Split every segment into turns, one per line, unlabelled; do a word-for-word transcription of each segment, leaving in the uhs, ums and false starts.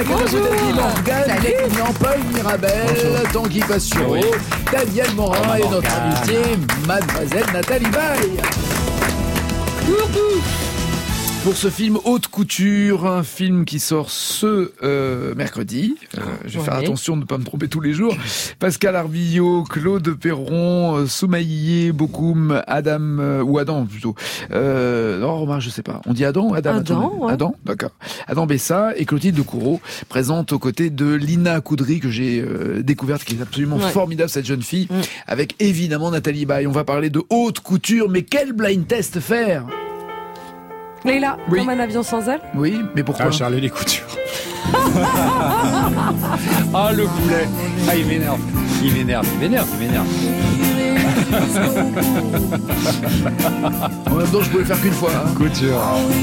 Nathalie Morgan, Léon Paul Mirabel, Tanguy Passion, Daniel Morin et notre invitée, Mademoiselle Nathalie Baye. Pour ce film Haute Couture, un film qui sort ce euh, mercredi. Euh, je vais ouais. faire attention de ne pas me tromper tous les jours. Pascal Arbillot, Claude Perron, Soumaïe Bokoum, Adam, euh, ou Adam plutôt. Euh, non, Romain, je sais pas. On dit Adam Adam,
Adam, ouais.
Adam, d'accord. Adam Bessa et Clotilde Courreau présente aux côtés de Lina Coudry, que j'ai euh, découverte, qui est absolument ouais. formidable, cette jeune fille, mmh. avec évidemment Nathalie Baye. On va parler de Haute Couture, mais quel blind test faire ?
Leïla,
oui.
comme un avion sans aile.
Oui, mais pourquoi ?
Ah, Charlie les coutures. Ah, le boulet. Ah, il m'énerve. Il m'énerve, il m'énerve, il m'énerve.
En même temps, je pouvais faire qu'une fois. Hein.
Couture.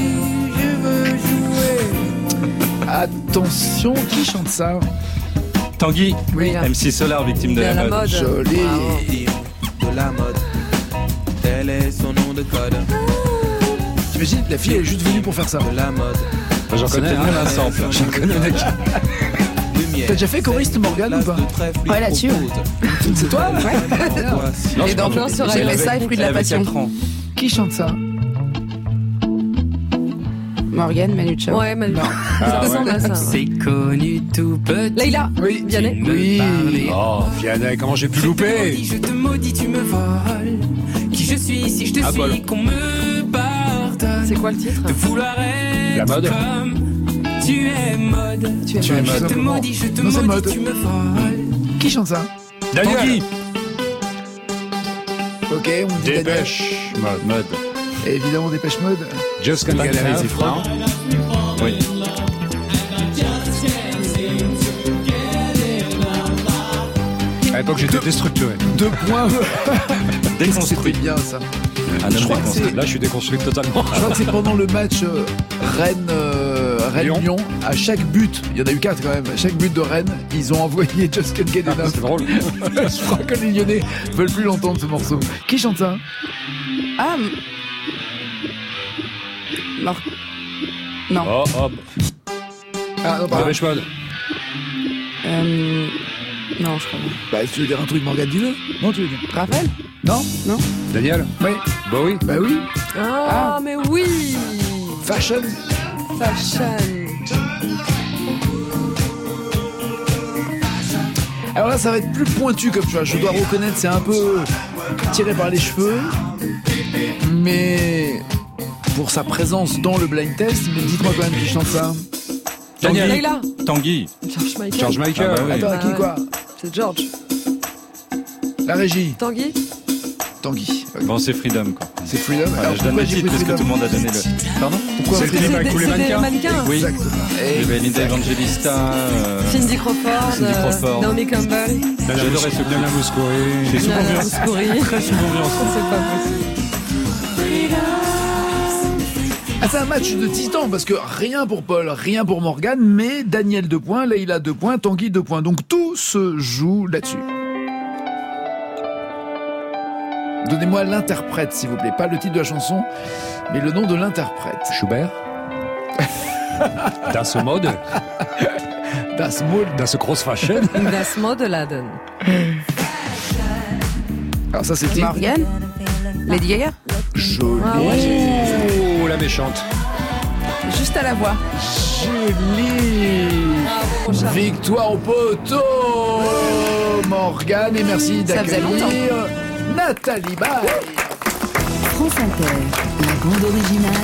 Attention, qui chante ça ?
Tanguy.
Oui.
M C Solar, victime de, de la, la mode. mode.
Joli.
De la mode. Tel est son nom de code.
T'imagines, la fille elle est juste venue pour faire ça.
De la mode.
Bah, j'en connais un, un sample. J'en connais un.
T'as déjà fait choriste Morgane ou pas ?
Ouais, là-dessus.
C'est toi ?
Ouais. Et dans le sur M S A et Fruit de la Passion.
Qui chante ça ?
Morgane, Manu Chao.
Ouais, Manu Chao. Ça ressemble à ça.
C'est connu tout petit.
Leïla.
Oui.
Vianney.
Oui.
Oh, Vianney, comment j'ai pu louper ?
Je te maudis, tu me voles. Qui je suis si je te
ah,
suis
bon.
Qu'on me pardonne.
C'est quoi le titre ?
De vouloir être
la mode.
Comme tu es mode.
Tu es,
tu
mode.
es
Je te maudis, je te
non,
maudis,
mode.
tu me voles.
Qui chante ça ?
Daniel.
Ok, on dit
Dépêche mode. mode.
Et évidemment Dépêche Mode.
Just Can't Get Enough. Non. Oui. À l'époque, j'étais déstructuré.
Deux points.
Déconstruit.
C'était bien ça.
Un homme déconstruit. Là, je suis déconstruit totalement.
Je crois que c'est pendant le match euh, Rennes, euh, Rennes Lyon. À chaque but, il y en a eu quatre quand même. À chaque but de Rennes, ils ont envoyé Just Can't Get Enough.
Ah, c'est drôle.
Je crois que les Lyonnais veulent plus l'entendre ce morceau. Qui chante ça ?
Ah. Mort. Non.
Oh, hop.
Ah non, pas.
Dépêche Mode.
Euh. Non, je crois pas.
Bah, si tu veux dire un truc, Morgane, dis-le. Non, tu veux dire.
Raphaël ?
Non ?
Non.
Daniel ?
Oui.
Bah oui.
Bah oui.
Ah, ah. mais oui.
Fashion.
Fashion.
Alors là, ça va être plus pointu comme choix. Je dois reconnaître, c'est un peu tiré par les cheveux. Mais pour sa présence dans le blind test, mais dites-moi quand même qui chante ça.
Daniel.
Leïla.
Tanguy.
George Michael.
George Michael.
Ah bah oui. Attends, à qui quoi ?
C'est George.
La régie.
Tanguy.
Tanguy.
Okay. Bon, c'est Freedom, quoi.
C'est Freedom.
Voilà,
Alors,
je donne le titre parce que tout le monde a donné le. Pardon ?
Pourquoi
c'est le clip avec tous les mannequins.
mannequins.
Oui.
Exactement.
Il y avait Linda Evangelista. Euh...
Cindy Crawford.
Cindy Crawford.
Naomi Campbell.
J'ai adoré ce Nana Mouskouri.
J'ai souvent vu Mouskouri.
Très souvent vu ensemble.
C'est pas possible.
Ah, c'est un match de titans parce que rien pour Paul, rien pour Morgane, mais Daniel deux points, Leïla deux points, Tanguy deux points. Donc tout se joue là-dessus. Donnez-moi l'interprète, s'il vous plaît. Pas le titre de la chanson, mais le nom de l'interprète.
Schubert. Das Mode.
Das Mode.
Das Grosse Fashion.
Das Modeladen.
Alors ça, c'était
Morgane. Lady Gaga.
Joli.
Ah ouais,
oh, la méchante.
Juste à la voix.
Joli. Ah, victoire au poteau, Morgane, et merci d'accueillir Nathalie Baye.
France Inter, la bande originale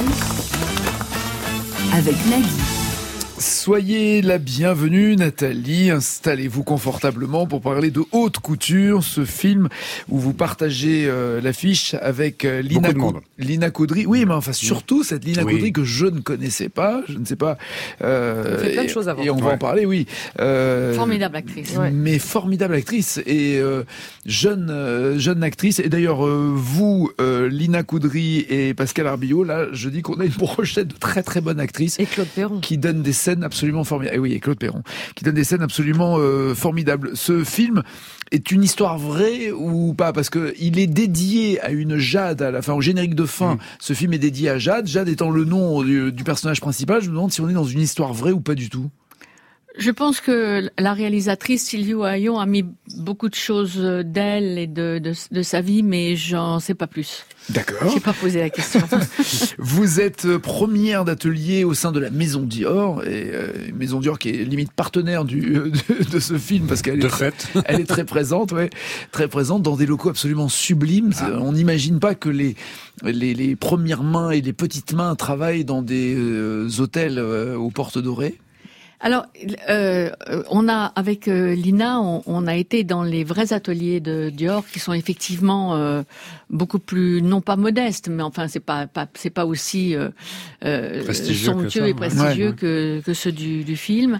avec Nagui.
Soyez la bienvenue, Nathalie. Installez-vous confortablement pour parler de Haute Couture, ce film où vous partagez euh, l'affiche avec euh, Lina, Co- Lina Coudry. Oui, mais enfin surtout cette Lina oui. Coudry que je ne connaissais pas. Je ne sais pas.
Euh, fait plein de choses avant.
Et on
ouais.
va en parler, oui.
Euh, formidable actrice.
Ouais. Mais formidable actrice et euh, jeune euh, jeune actrice. Et d'ailleurs, euh, vous, euh, Lina Coudry et Pascal Arbillot, là, je dis qu'on a une brochette de très très bonnes actrices.
Et Claude Perron.
Qui donne des scènes absolument formidables. Et oui, et Claude Perron, qui donne des scènes absolument euh, formidables. Ce film est une histoire vraie ou pas? Parce que il est dédié à une Jade, à la fin, au générique de fin. Mmh. Ce film est dédié à Jade. Jade étant le nom du, du personnage principal. Je me demande si on est dans une histoire vraie ou pas du tout.
Je pense que la réalisatrice Sylvie Ohayon a mis beaucoup de choses d'elle et de, de, de sa vie, mais j'en sais pas plus.
D'accord.
J'ai pas posé la question.
Vous êtes première d'atelier au sein de la Maison Dior, et euh, Maison Dior qui est limite partenaire du de, de ce film parce qu'elle est, très, elle est très présente, ouais, très présente dans des locaux absolument sublimes. Ah. On n'imagine pas que les, les les premières mains et les petites mains travaillent dans des euh, hôtels euh, aux portes dorées.
Alors, euh, on a avec euh, Lina, on, on a été dans les vrais ateliers de Dior qui sont effectivement euh, beaucoup plus, non pas modestes, mais enfin c'est pas, pas c'est pas aussi euh, euh, somptueux et prestigieux ouais. que, que ceux du, du film.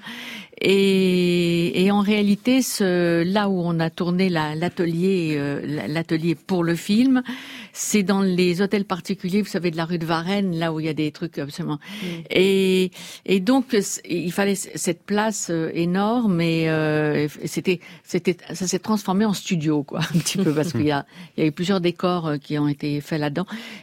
Et, et en réalité, ce, là où on a tourné la, l'atelier, euh, l'atelier pour le film, c'est dans les hôtels particuliers, vous savez, de la rue de Varennes, là où il y a des trucs absolument. Mmh. Et, et donc, il fallait cette place énorme, et euh, c'était, c'était, ça s'est transformé en studio, quoi, un petit peu, parce qu'il y a, il y a eu plusieurs décors qui ont été faits là-dedans.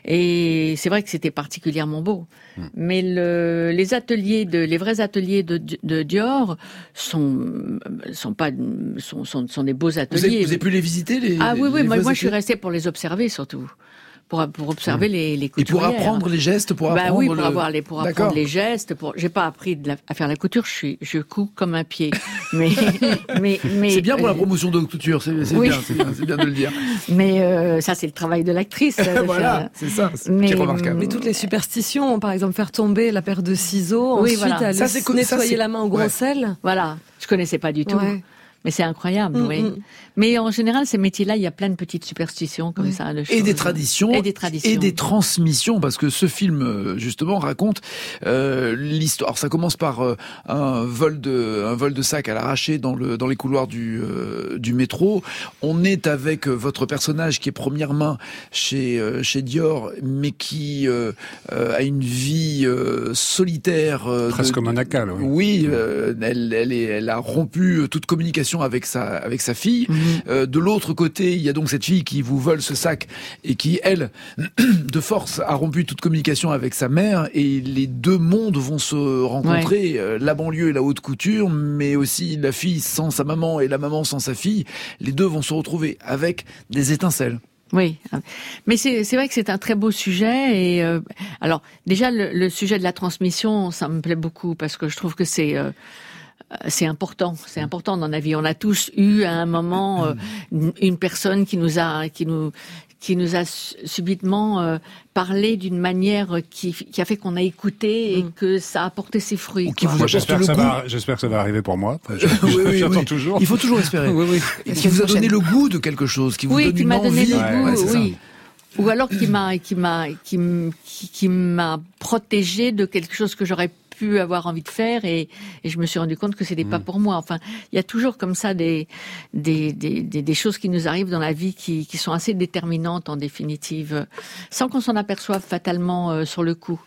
Et c'est vrai que c'était particulièrement beau. Mmh. Mais le, les ateliers de, les vrais ateliers de, de Dior sont, sont pas, sont, sont, sont des beaux ateliers.
Vous avez, vous avez pu les visiter, les
Ah oui, oui,
les
moi, moi je suis restée pour les observer surtout. Pour, pour observer mmh. les, les couturières.
Et pour apprendre les gestes, pour apprendre
bah oui, pour
le...
avoir les, pour apprendre les gestes. Pour, j'ai pas appris de la, à faire la couture. Je suis, je couds comme un pied. Mais, mais, mais.
C'est bien pour la promotion de couture. C'est, c'est oui. bien, c'est bien, c'est bien de le dire.
Mais euh, ça, c'est le travail de l'actrice.
Voilà,
faire...
c'est ça. C'est
mais,
remarquable.
Mais toutes les superstitions, par exemple, faire tomber la paire de ciseaux, oui, ensuite voilà. aller ça, c'est, nettoyer ça, c'est... la main au gros ouais. sel.
Voilà, je connaissais pas du tout. Ouais. Mais c'est incroyable, mmh, oui. Mmh. Mais en général, ces métiers-là, il y a plein de petites superstitions comme oui. ça. De choses.
Et des traditions.
Et des traditions.
Et des transmissions, parce que ce film, justement, raconte euh, l'histoire. Alors, ça commence par euh, un vol de un vol de sac à l'arraché dans le dans les couloirs du euh, du métro. On est avec votre personnage qui est première main chez euh, chez Dior, mais qui euh, euh, a une vie euh, solitaire. Euh,
Presque maniacale. Oui.
Oui, euh, elle elle est elle a rompu toute communication avec sa avec sa fille. Mmh. Euh, de l'autre côté, il y a donc cette fille qui vous vole ce sac et qui, elle, de force, a rompu toute communication avec sa mère. Et les deux mondes vont se rencontrer, ouais. euh, la banlieue et la haute couture, mais aussi la fille sans sa maman et la maman sans sa fille. Les deux vont se retrouver avec des étincelles.
Oui, mais c'est, c'est vrai que c'est un très beau sujet. Et euh, alors déjà le, le sujet de la transmission, ça me plaît beaucoup parce que je trouve que c'est euh, c'est important, c'est important dans la vie. On a tous eu à un moment euh, une personne qui nous a, qui nous, qui nous a subitement euh, parlé d'une manière qui, qui a fait qu'on a écouté et mm. que ça a porté ses fruits.
Qui vous moi, j'espère, que ça va, j'espère que ça va arriver pour moi. Je,
oui, oui,
j'attends
oui.
toujours.
Il faut toujours espérer. oui, oui. Et qui vous a donné le goût de quelque chose, qui vous
oui,
donne
qui
une
m'a
envie.
donné le goût,
ouais, ouais,
oui. Ou alors qui m'a, qui m'a, qui, qui, qui m'a protégé de quelque chose que j'aurais pu avoir envie de faire et, et je me suis rendu compte que c'était mmh. pas pour moi. Enfin, il y a toujours comme ça des, des, des, des, des choses qui nous arrivent dans la vie qui, qui sont assez déterminantes en définitive, sans qu'on s'en aperçoive fatalement euh, sur le coup.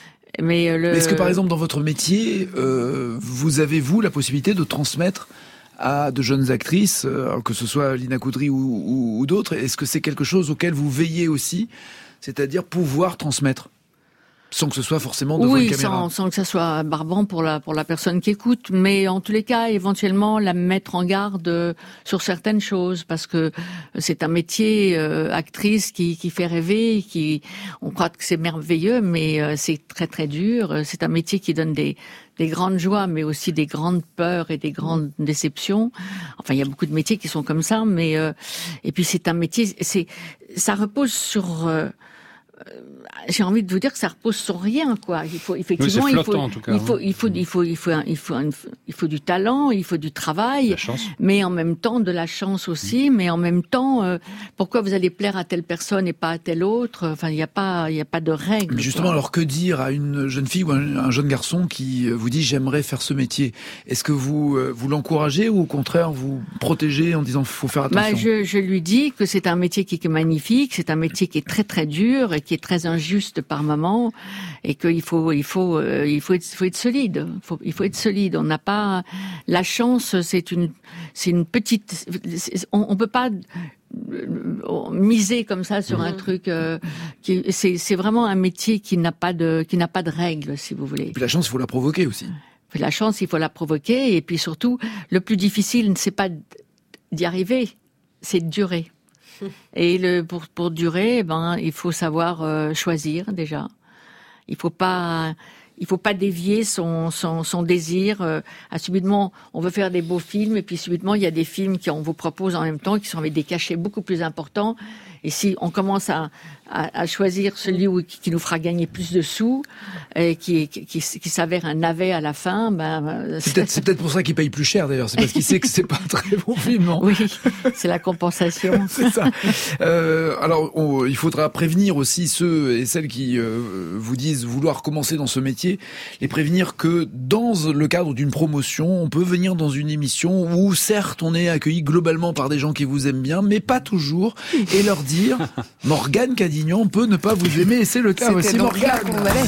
Mais, euh, le...
Mais est-ce que par exemple dans votre métier, euh, vous avez vous la possibilité de transmettre à de jeunes actrices, euh, que ce soit Lina Coudry ou, ou, ou d'autres, est-ce que c'est quelque chose auquel vous veillez aussi, c'est-à-dire pouvoir transmettre sans que ce soit forcément devant
oui,
une caméra.
sans, sans que ça soit barbant pour la pour la personne qui écoute, mais en tous les cas, éventuellement la mettre en garde sur certaines choses, parce que c'est un métier euh, actrice qui qui fait rêver, qui on croit que c'est merveilleux, mais euh, c'est très très dur. C'est un métier qui donne des des grandes joies, mais aussi des grandes peurs et des grandes déceptions. Enfin, il y a beaucoup de métiers qui sont comme ça, mais euh, et puis c'est un métier, c'est ça repose sur euh, j'ai envie de vous dire que ça repose sur rien, quoi. Il faut effectivement,
oui, c'est flottant,
il faut,
en tout cas,
il faut,
hein.
il faut, il faut, il faut, il faut, il faut, il faut du talent, il faut du travail, mais en même temps de la chance aussi. Mmh. Mais en même temps, euh, pourquoi vous allez plaire à telle personne et pas à telle autre? Enfin, il n'y a pas, il y a pas de règle.
Mais justement, quoi. Alors que dire à une jeune fille ou un, un jeune garçon qui vous dit j'aimerais faire ce métier? Est-ce que vous vous l'encouragez ou au contraire vous protégez en disant faut faire attention?
Bah, je, je lui dis que c'est un métier qui est magnifique, c'est un métier qui est très très dur et qui est très injuste par moment, et qu'il faut, il faut, euh, il faut être, faut être solide. Faut, il faut être solide. On n'a pas la chance. C'est une, c'est une petite. On, on peut pas miser comme ça sur mmh. un truc. Euh, qui, c'est, c'est vraiment un métier qui n'a pas de, qui n'a pas de règles, si vous voulez.
Et puis la chance, il faut la provoquer aussi.
La chance, il faut la provoquer. Et puis surtout, le plus difficile, c'est pas d'y arriver, c'est de durer. Et le, pour, pour durer, ben, il faut savoir euh, choisir déjà. Il faut pas... Il faut pas dévier son son, son désir. Euh, à subitement, on veut faire des beaux films, et puis subitement, il y a des films qu'on vous propose en même temps, qui sont avec des cachets beaucoup plus importants. Et si on commence à, à, à choisir celui où, qui nous fera gagner plus de sous, et qui, qui, qui, qui s'avère un navet à la fin, ben
c'est peut-être, c'est peut-être pour ça qu'il paye plus cher d'ailleurs. C'est parce qu'il sait que c'est pas un très bon film, non?
Oui, c'est la compensation.
C'est ça. Euh, alors, on, il faudra prévenir aussi ceux et celles qui euh, vous disent vouloir commencer dans ce métier, les prévenir que dans le cadre d'une promotion, on peut venir dans une émission où certes on est accueilli globalement par des gens qui vous aiment bien, mais pas toujours, et leur dire Morgane Cadignan peut ne pas vous aimer, et c'est le cas
C'était
aussi. Morgane.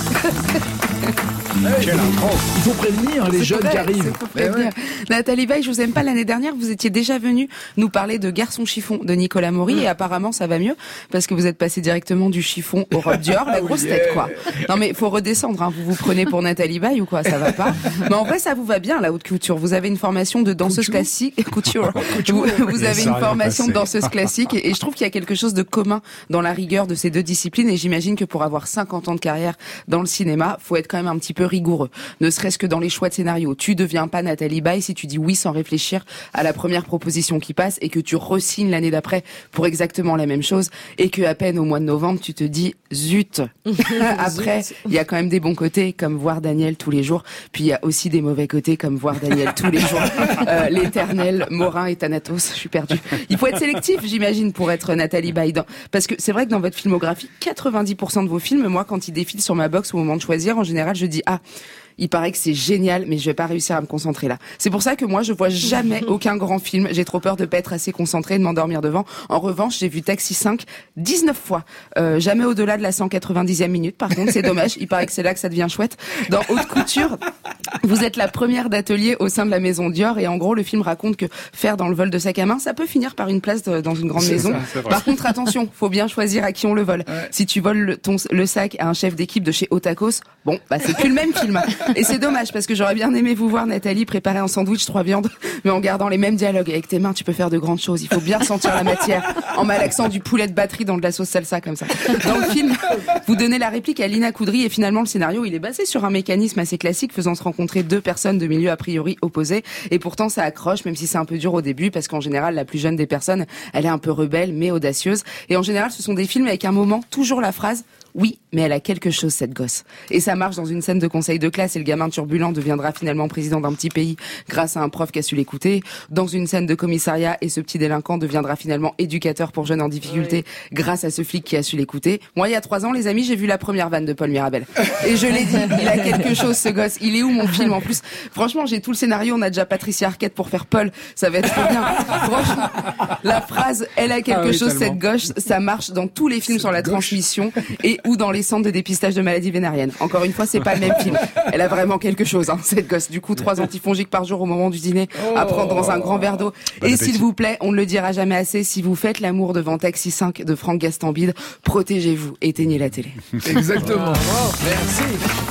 Ouais, il faut prévenir les
c'est
jeunes
vrai,
qui arrivent.
Ouais. Nathalie Baye, je vous aime pas, l'année dernière, vous étiez déjà venue nous parler de Garçon chiffon de Nicolas Maury, mmh. et apparemment ça va mieux parce que vous êtes passé directement du chiffon au robe Dior, la grosse yeah. tête quoi. Non mais faut redescendre, hein. Vous vous prenez pour Nathalie Baye ou quoi, ça va pas. Mais en vrai ça vous va bien la haute couture. Vous avez une formation de danseuse couture. classique, couture. Vous, vous avez une formation de danseuse classique et, et je trouve qu'il y a quelque chose de commun dans la rigueur de ces deux disciplines, et j'imagine que pour avoir cinquante ans de carrière dans le cinéma, faut être quand même un petit peu rigoureux, ne serait-ce que dans les choix de scénario. Tu deviens pas Nathalie Baye si tu dis oui sans réfléchir à la première proposition qui passe, et que tu re-signes l'année d'après pour exactement la même chose, et que à peine au mois de novembre tu te dis zut. Après, il y a quand même des bons côtés comme voir Daniel tous les jours, puis il y a aussi des mauvais côtés comme voir Daniel tous les jours. Euh, l'éternel Morin et Thanatos, je suis perdue. Il faut être sélectif, j'imagine, pour être Nathalie Baye, dans... parce que c'est vrai que dans votre filmographie, quatre-vingt-dix pour cent de vos films, moi quand ils défilent sur ma box au moment de choisir, en général je dis ah, il paraît que c'est génial, mais je vais pas réussir à me concentrer là. C'est pour ça que moi, je vois jamais aucun grand film. J'ai trop peur de pas être assez concentrée, de m'endormir devant. En revanche, j'ai vu Taxi cinq dix-neuf fois. Euh, jamais au-delà de la cent quatre-vingt-dixième minute. Par contre, c'est dommage. Il paraît que c'est là que ça devient chouette. Dans Haute Couture, vous êtes la première d'atelier au sein de la maison Dior, et en gros, le film raconte que faire dans le vol de sac à main, ça peut finir par une place de, dans une grande
c'est
maison.
Ça,
par contre, attention, faut bien choisir à qui on le vole. Ouais. Si tu voles le, ton, le sac à un chef d'équipe de chez Otakos, bon, bah c'est plus le même film. Et c'est dommage, parce que j'aurais bien aimé vous voir, Nathalie, préparer un sandwich trois viandes, mais en gardant les mêmes dialogues. Avec tes mains, tu peux faire de grandes choses. Il faut bien ressentir la matière, en malaxant du poulet de batterie dans de la sauce salsa, comme ça. Dans le film, vous donnez la réplique à Lina Coudry, et finalement, le scénario, il est basé sur un mécanisme assez classique, faisant se rencontrer deux personnes de milieux a priori opposés. Et pourtant, ça accroche, même si c'est un peu dur au début, parce qu'en général, la plus jeune des personnes, elle est un peu rebelle, mais audacieuse. Et en général, ce sont des films avec un moment, toujours la phrase oui, mais elle a quelque chose, cette gosse. Et ça marche dans une scène de conseil de classe, et le gamin turbulent deviendra finalement président d'un petit pays grâce à un prof qui a su l'écouter. Dans une scène de commissariat, et ce petit délinquant deviendra finalement éducateur pour jeunes en difficulté oui. grâce à ce flic qui a su l'écouter. Moi, il y a trois ans, les amis, j'ai vu la première vanne de Paul Mirabel. Et je l'ai dit, il a quelque chose, ce gosse. Il est où, mon film, en plus? Franchement, j'ai tout le scénario, on a déjà Patricia Arquette pour faire Paul. Ça va être trop bien. Franchement, la phrase, elle a quelque ah oui, chose, tellement. Cette gosse, ça marche dans tous les films c'est sur la gauche. Transmission, et ou dans les centres de dépistage de maladies vénériennes. Encore une fois, c'est pas le même film. Elle a vraiment quelque chose, hein, cette gosse. Du coup, trois antifongiques par jour au moment du dîner, à prendre dans un grand verre d'eau. Bon et appétit. S'il vous plaît, on ne le dira jamais assez, si vous faites l'amour devant Taxi cinq de Franck Gastambide, protégez-vous, éteignez la télé.
Exactement. Oh, merci.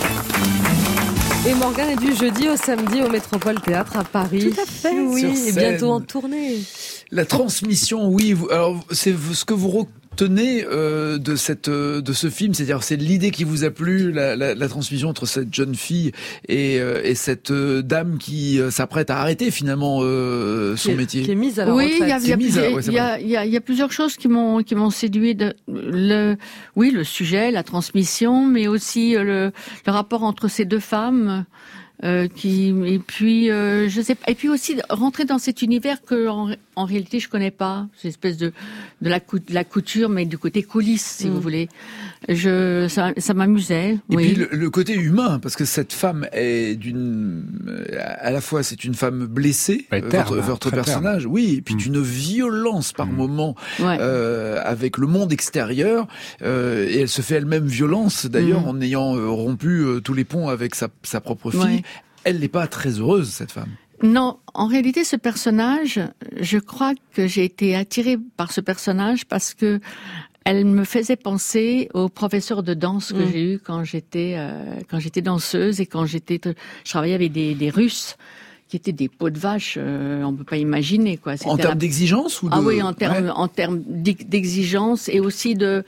Et Morgane est du jeudi au samedi au Métropole Théâtre à Paris.
Tout à fait.
Oui, et bientôt en tournée.
La transmission, oui. Alors, c'est ce que vous tenez euh, de cette euh, de ce film, c'est-à-dire c'est l'idée qui vous a plu, la, la, la transmission entre cette jeune fille et, euh, et cette euh, dame qui euh, s'apprête à arrêter finalement euh, son
qui est,
métier.
Qui est mise à la
oui,
retraite.
il y a, y a, y a, ouais, y a, y a, y a plusieurs choses qui m'ont qui m'ont séduit. De, le, oui, le sujet, la transmission, mais aussi le, le rapport entre ces deux femmes. Euh, qui et puis euh, je sais pas, et puis aussi rentrer dans cet univers que en, en réalité je connais pas, cette espèce de de la, cou, de la couture, mais du côté coulisses, si mmh. vous voulez. Je ça, ça m'amusait.
Et
oui.
puis le, le côté humain, parce que cette femme est d'une, à la fois c'est une femme blessée, ouais, votre, terme, votre personnage, terme. Oui, et puis mmh. d'une violence par mmh. moment ouais. euh, avec le monde extérieur, euh, et elle se fait elle-même violence d'ailleurs mmh. en ayant euh, rompu euh, tous les ponts avec sa, sa propre fille. Ouais. Elle n'est pas très heureuse, cette femme.
Non, en réalité, ce personnage, je crois que j'ai été attirée par ce personnage parce que elle me faisait penser au professeur de danse que mmh. j'ai eu quand j'étais euh, quand j'étais danseuse et quand j'étais je travaillais avec des, des Russes qui étaient des peaux de vache, euh, on peut pas imaginer quoi.
C'était en termes la... d'exigence ou de...
Ah oui, en termes ouais. en termes d'exigence et aussi de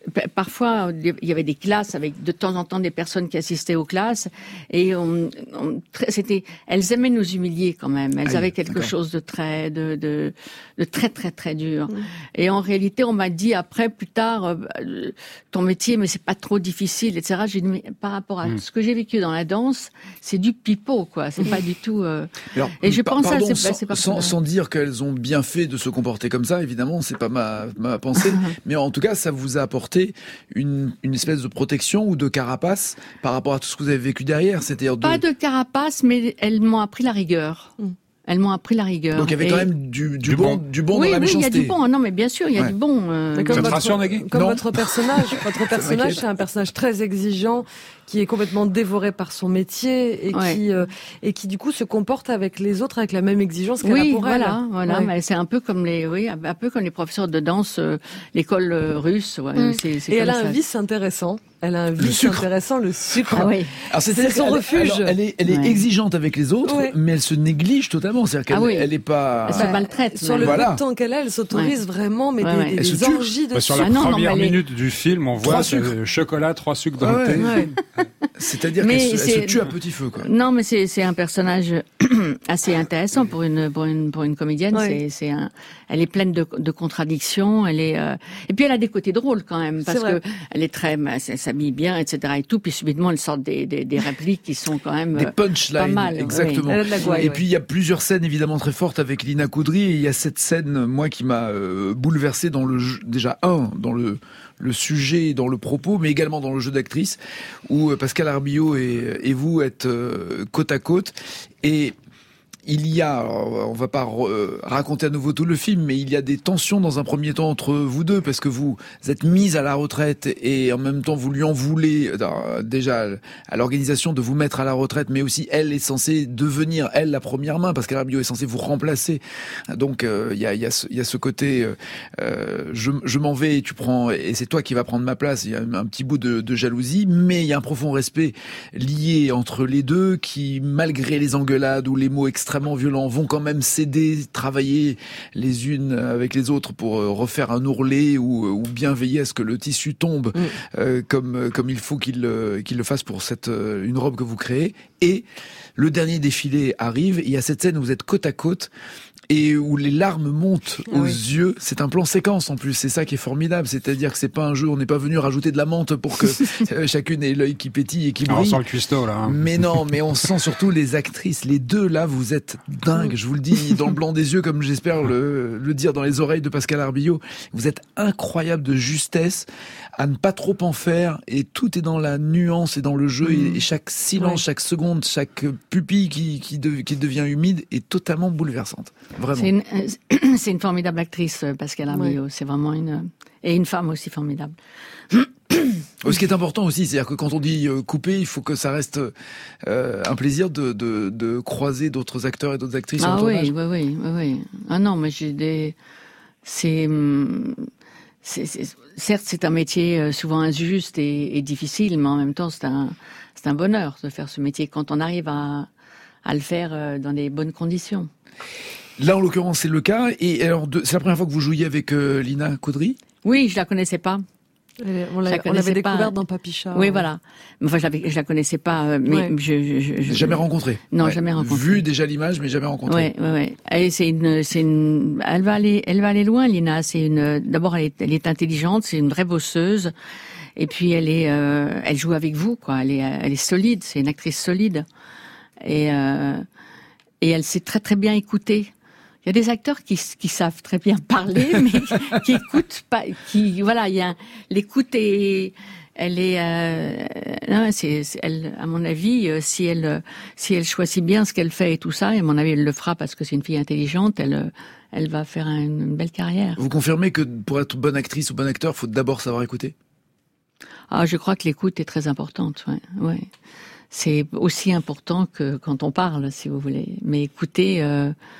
parfois il y avait des classes avec de temps en temps des personnes qui assistaient aux classes et on, on, c'était elles aimaient nous humilier quand même. Elles Aïe, avaient quelque d'accord. chose de très de, de de très très très dur. Mmh. Et en réalité, on m'a dit après plus tard euh, ton métier mais c'est pas trop difficile et cetera. J'ai dit mais par rapport à mmh. ce que j'ai vécu dans la danse, c'est du pipeau quoi, c'est mmh. pas du tout euh...
Alors, et je pense pardon, à c'est, sans, c'est pas sans, sans dire qu'elles ont bien fait de se comporter comme ça, évidemment, c'est pas ma, ma pensée, mais en tout cas, ça vous a apporté une, une espèce de protection ou de carapace par rapport à tout ce que vous avez vécu derrière, c'est-à-dire de...
Pas de carapace, mais elles m'ont appris la rigueur. Mm. Elles m'ont appris la rigueur.
Donc il y avait et... quand même du, du, du bon, bon, du bon
oui,
dans la
oui,
méchanceté.
Oui, il y a du bon. Non, mais bien sûr, il y a ouais. du bon. Euh...
Comme, votre, comme votre personnage, votre personnage, c'est un personnage très exigeant, qui est complètement dévoré par son métier et ouais. qui euh, et qui du coup se comporte avec les autres avec la même exigence qu'elle
oui,
a pour
voilà,
elle.
Voilà, ouais. mais c'est un peu comme les, oui, un peu comme les professeurs de danse, euh, l'école russe. Ouais, mm. c'est, c'est
et elle a
ça.
un vice intéressant. Elle a un vice intéressant, le sucre.
Ah oui.
Alors c'est, c'est son elle, refuge. Alors, elle est, elle est ouais. exigeante avec les autres, ouais. mais elle se néglige totalement. C'est-à-dire qu'elle, ah oui. elle est pas.
Elle se maltraite.
Sur le voilà. peu de temps qu'elle a, elle s'autorise ouais. vraiment, mais ouais, des, des, des orgies de.
Bah, sur la ah, première non, minute est... du film, on voit le chocolat, trois sucres dans ah, le thé. Ouais.
C'est-à-dire mais qu'elle se, elle se tue à petit feu, quoi.
Non, mais c'est, c'est un personnage assez intéressant pour une, pour une, pour une comédienne. Ouais. C'est, c'est un, elle est pleine de, de contradictions. Elle est, euh, et puis elle a des côtés drôles quand même, parce que elle est très, elle s'habille bien, et cetera et tout. Puis subitement, elle sort des, des, des répliques qui sont quand même
des punchlines, pas mal. Exactement. Oui. Elle a de la gouaille, et ouais. puis il y a plusieurs scènes évidemment très fortes avec Lina Coudry. Et il y a cette scène, moi, qui m'a euh, bouleversé dans le jeu, déjà un dans le le sujet, dans le propos, mais également dans le jeu d'actrice, où Pascal Arbillot et, et vous êtes euh, côte à côte. Et il y a, on va pas euh, raconter à nouveau tout le film, mais il y a des tensions dans un premier temps entre vous deux, parce que vous êtes mise à la retraite et en même temps vous lui en voulez euh, déjà à l'organisation de vous mettre à la retraite, mais aussi elle est censée devenir, elle, la première main, parce qu'Arbillot est censé vous remplacer. Donc euh, il y, a, il y, a ce, il y a ce côté euh, je, je m'en vais et tu prends, et c'est toi qui vas prendre ma place. Il y a un petit bout de, de jalousie, mais il y a un profond respect lié entre les deux qui, malgré les engueulades ou les mots extrêmement violents, vont quand même s'aider, travailler les unes avec les autres pour refaire un ourlet ou, ou bien veiller à ce que le tissu tombe mmh. euh, comme comme il faut qu'il qu'il le fasse pour cette une robe que vous créez. Et le dernier défilé arrive. Il y a cette scène où vous êtes côte à côte et où les larmes montent aux oui. yeux. C'est un plan séquence en plus, c'est ça qui est formidable. C'est-à-dire que c'est pas un jeu, on n'est pas venu rajouter de la menthe pour que chacune ait l'œil qui pétille et qui brille.
Alors, on sent le cuistot là. Hein.
Mais non, mais on sent surtout les actrices. Les deux là, vous êtes dingues. Je vous le dis dans le blanc des yeux, comme j'espère le, le dire dans les oreilles de Pascal Arbillot. Vous êtes incroyable de justesse à ne pas trop en faire, et tout est dans la nuance et dans le jeu, mmh. et chaque silence, ouais. chaque seconde, chaque pupille qui, qui, de, qui devient humide est totalement bouleversante. Vraiment.
C'est une, euh, c'est une formidable actrice, Pascal Arbillot. Ouais. C'est vraiment une, et une femme aussi formidable.
Ce qui est important aussi, c'est-à-dire que quand on dit euh, couper, il faut que ça reste euh, un plaisir de, de, de croiser d'autres acteurs et d'autres actrices.
Ah
en
oui,
tournage.
oui, oui, oui, oui. Ah non, mais j'ai des, c'est, c'est, c'est, certes, c'est un métier souvent injuste et, et difficile, mais en même temps, c'est un, c'est un bonheur de faire ce métier quand on arrive à, à le faire dans des bonnes conditions.
Là, en l'occurrence, c'est le cas. Et alors, de, c'est la première fois que vous jouiez avec euh, Lina Coudry ?
Oui, je la connaissais pas.
On, l'a, on l'avait découverte dans Papicha.
Oui, voilà. Enfin, je, l'avais, je la connaissais pas, mais ouais. je, je, je,
jamais rencontré.
Non,
ouais.
jamais rencontré.
Vu déjà l'image, mais jamais rencontré.
Oui, oui, oui. C'est une, c'est une, elle va aller, elle va aller loin, Lina. C'est une, d'abord, elle est, elle est intelligente, c'est une vraie bosseuse. Et puis, elle est, euh, elle joue avec vous, quoi. Elle est, elle est solide. C'est une actrice solide. Et, euh, et elle sait très, très bien écouter. Il y a des acteurs qui, qui savent très bien parler, mais qui écoutent pas, qui, voilà, il y a, l'écoute est, elle est, euh, non, c'est, c'est, elle, à mon avis, si elle, si elle choisit bien ce qu'elle fait et tout ça, et à mon avis, elle le fera parce que c'est une fille intelligente, elle, elle va faire une, une belle carrière.
Vous confirmez que pour être bonne actrice ou bon acteur, il faut d'abord savoir écouter?
Ah, je crois que l'écoute est très importante, ouais, ouais. C'est aussi important que quand on parle, si vous voulez. Mais écouter, euh,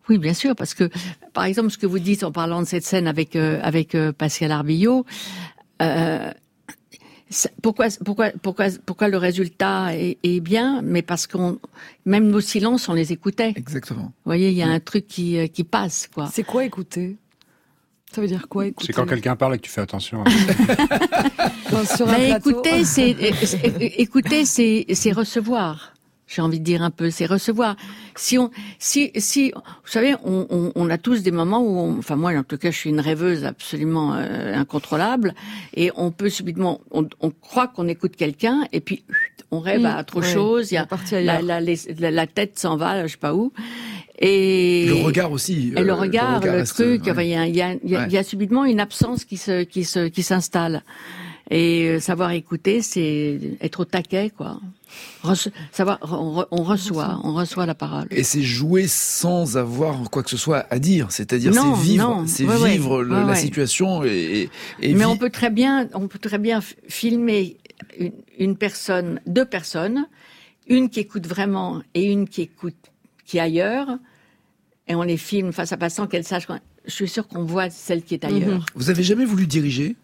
Oui, bien sûr, parce que, par exemple, ce que vous dites en parlant de cette scène avec euh, avec euh, Pascal Arbillot, euh, pourquoi pourquoi pourquoi pourquoi le résultat est, est bien, mais parce qu'on même nos silences, on les écoutait.
Exactement.
Vous voyez, il y a un truc qui qui passe, quoi.
C'est quoi écouter? Ça veut dire quoi écouter?
C'est quand quelqu'un parle et que tu fais attention.
Sur un
mais
plateau.
écouter, c'est écouter, c'est c'est recevoir. J'ai envie de dire un peu, c'est recevoir. Si on, si, si, vous savez, on, on, on a tous des moments où, on, enfin moi en tout cas, je suis une rêveuse absolument euh, incontrôlable, et on peut subitement, on, on croit qu'on écoute quelqu'un, et puis on rêve mmh, à autre ouais, chose. Il y a la, la, la, la tête s'en va, je sais pas où. Et
le regard aussi.
Et le regard, le, regard le truc.
Ouais.
Enfin, il y a, il y a, il y a, ouais. il y a subitement une absence qui se, qui se, qui s'installe. Et euh, savoir écouter, c'est être au taquet, quoi. Rece- savoir, on, on reçoit, on reçoit la parole.
Et c'est jouer sans avoir quoi que ce soit à dire, c'est-à-dire
non,
c'est vivre,
non.
c'est
ouais,
vivre
ouais.
le,
ouais,
la
ouais.
situation et. et
Mais
vi-
on peut très bien, on peut très bien filmer une, une personne, deux personnes, une qui écoute vraiment et une qui écoute, qui est ailleurs, et on les filme face à face sans qu'elle sache. Je suis sûre qu'on voit celle qui est ailleurs.
Mm-hmm. Vous avez jamais voulu diriger?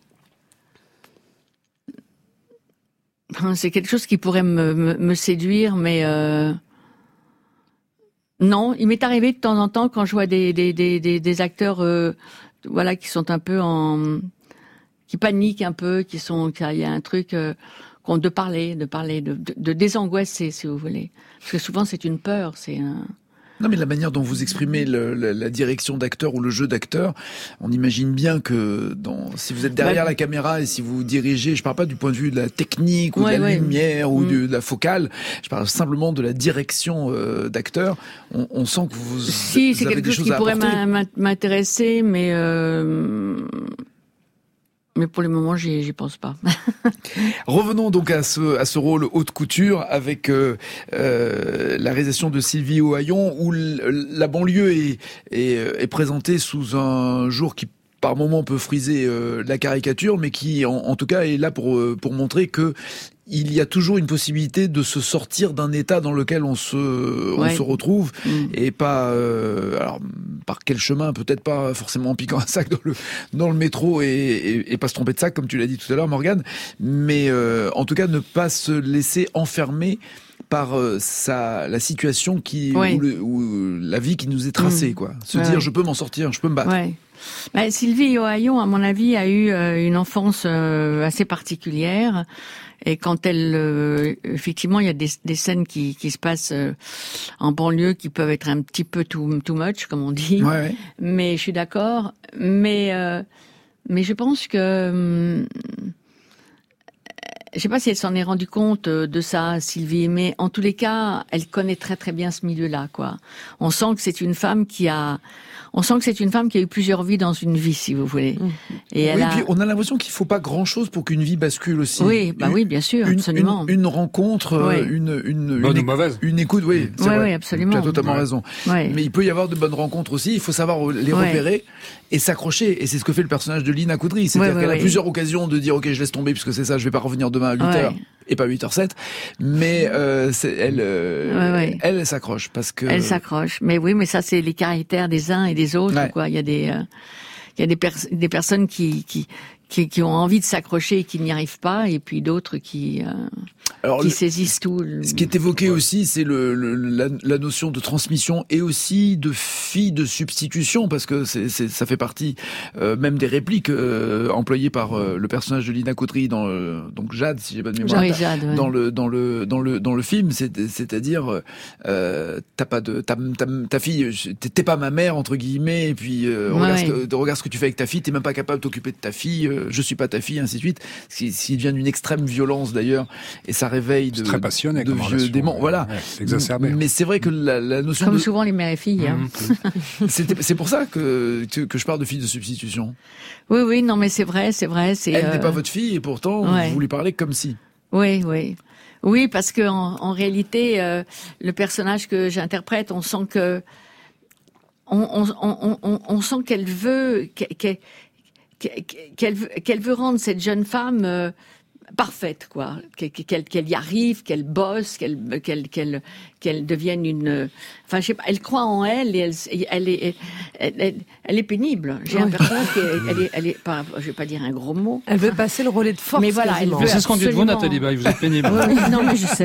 C'est quelque chose qui pourrait me, me, me séduire, mais euh... non. Il m'est arrivé de temps en temps quand je vois des des des des, des acteurs, euh, voilà, qui sont un peu en, qui paniquent un peu, qui sont, il y a un truc euh, qu'on de parler, de parler, de, de, de désangoisser, si vous voulez, parce que souvent c'est une peur, c'est un.
Non, mais la manière dont vous exprimez le, la, la direction d'acteur ou le jeu d'acteur, on imagine bien que dans, si vous êtes derrière bah, la caméra et si vous dirigez, je parle pas du point de vue de la technique ou ouais, de la ouais. lumière ou mmh. de, de la focale, je parle simplement de la direction euh, d'acteur. On, on sent que vous,
si,
vous
c'est
avez
quelque
des
chose
choses
qui pourrait
à
m'intéresser, mais euh, mais pour le moment, j'y, j'y pense pas.
Revenons donc à ce, à ce rôle haute couture avec euh, euh, la réalisation de Sylvie Ohaillon, où l, la banlieue est, est, est présentée sous un jour qui par moment peut friser euh, la caricature, mais qui en, en tout cas est là pour, pour montrer que il y a toujours une possibilité de se sortir d'un état dans lequel on se, ouais. on se retrouve, mmh. et pas, euh, alors par quel chemin, peut-être pas forcément en piquant un sac dans le, dans le métro et, et, et pas se tromper de sac, comme tu l'as dit tout à l'heure, Morgane, mais euh, en tout cas ne pas se laisser enfermer par euh, sa, la situation qui, ouais. ou, le, ou la vie qui nous est tracée, mmh. quoi. Se ouais, dire, ouais. je peux m'en sortir, je peux me battre.
Ouais. Bah, Sylvie Ohaillon, à mon avis, a eu euh, une enfance euh, assez particulière. Et quand elle, euh, effectivement, il y a des, des scènes qui, qui se passent euh, en banlieue qui peuvent être un petit peu too, too much, comme on dit.
Ouais, ouais.
Mais je suis d'accord. Mais, euh, mais je pense que, hum, je sais pas si elle s'en est rendue compte de ça, Sylvie, mais en tous les cas, elle connaît très très bien ce milieu-là, quoi. On sent que c'est une femme qui a, on sent que c'est une femme qui a eu plusieurs vies dans une vie, si vous voulez. Mmh.
Et elle oui, a... puis on a l'impression qu'il faut pas grand-chose pour qu'une vie bascule aussi.
Oui, bah une, oui, bien sûr,
une,
absolument.
Une, une rencontre,
oui.
une, une,
bonne
une,
ou mauvaise.
Une écoute, oui, c'est
oui,
vrai.
Oui, absolument.
Tu as totalement ouais. raison.
Ouais.
Mais il peut y avoir de bonnes rencontres aussi. Il faut savoir les repérer ouais. et s'accrocher. Et c'est ce que fait le personnage de Lina Coudry. C'est-à-dire ouais, qu'elle ouais, a ouais. plusieurs occasions de dire, ok, je laisse tomber puisque c'est ça, je vais pas revenir demain à huit heures. Et pas huit heures sept, mais euh, c'est, elle, euh, ouais, ouais. elle, elle s'accroche parce que
elle s'accroche. Mais oui, mais ça c'est les caractères des uns et des autres, ouais. quoi. Il y a des, euh, il y a des, pers- des personnes qui, qui, qui, qui ont envie de s'accrocher et qui n'y arrivent pas, et puis d'autres qui, euh, Alors, qui le, saisissent tout. Le...
Ce qui est évoqué ouais. aussi, c'est le, le la, la notion de transmission et aussi de fille de substitution, parce que c'est, c'est ça fait partie euh, même des répliques euh, employées par euh, le personnage de Lina Coudry dans euh, donc Jade, si j'ai pas de mémoire,
oui, Jade, ouais.
dans le dans le dans le dans le film, c'est, c'est-à-dire euh, t'as pas de ta ta, ta fille, t'es pas ma mère entre guillemets, et puis euh,
ouais,
regarde,
ouais.
Ce que, regarde ce que tu fais avec ta fille, t'es même pas capable de t'occuper de ta fille, euh, je suis pas ta fille, ainsi de suite. Ce qui, ce qui devient d'une extrême violence d'ailleurs, et ça réveille de,
c'est très passionné,
de vieux démons. Voilà.
Ouais, c'est exacerbé.
Mais c'est vrai que la, la notion
comme
de...
souvent les mères et filles. Hein.
Mmh. C'était, c'est pour ça que, que que je parle de fille de substitution.
Oui, oui, non, mais c'est vrai, c'est vrai. C'est,
Elle
euh...
n'est pas votre fille et pourtant
ouais.
vous lui parlez comme si.
Oui, oui. Oui, parce que en, en réalité, euh, le personnage que j'interprète, on sent que, on, on, on, on, on sent qu'elle veut, qu'elle, qu'elle, qu'elle veut, qu'elle veut rendre cette jeune femme euh, parfaite, quoi. Qu'elle, qu'elle y arrive, qu'elle bosse, qu'elle, qu'elle, qu'elle, qu'elle devienne une. Enfin, je sais pas. Elle croit en elle et elle, elle est, elle, elle, elle est pénible. J'ai oui. l'impression qu'elle elle est, elle est pas, je vais pas dire un gros mot.
Elle veut passer le relais de force.
Mais voilà, elle veut
mais c'est ce qu'on dit de vous, Nathalie Baye. Vous êtes pénible.
Oui, non, mais je sais.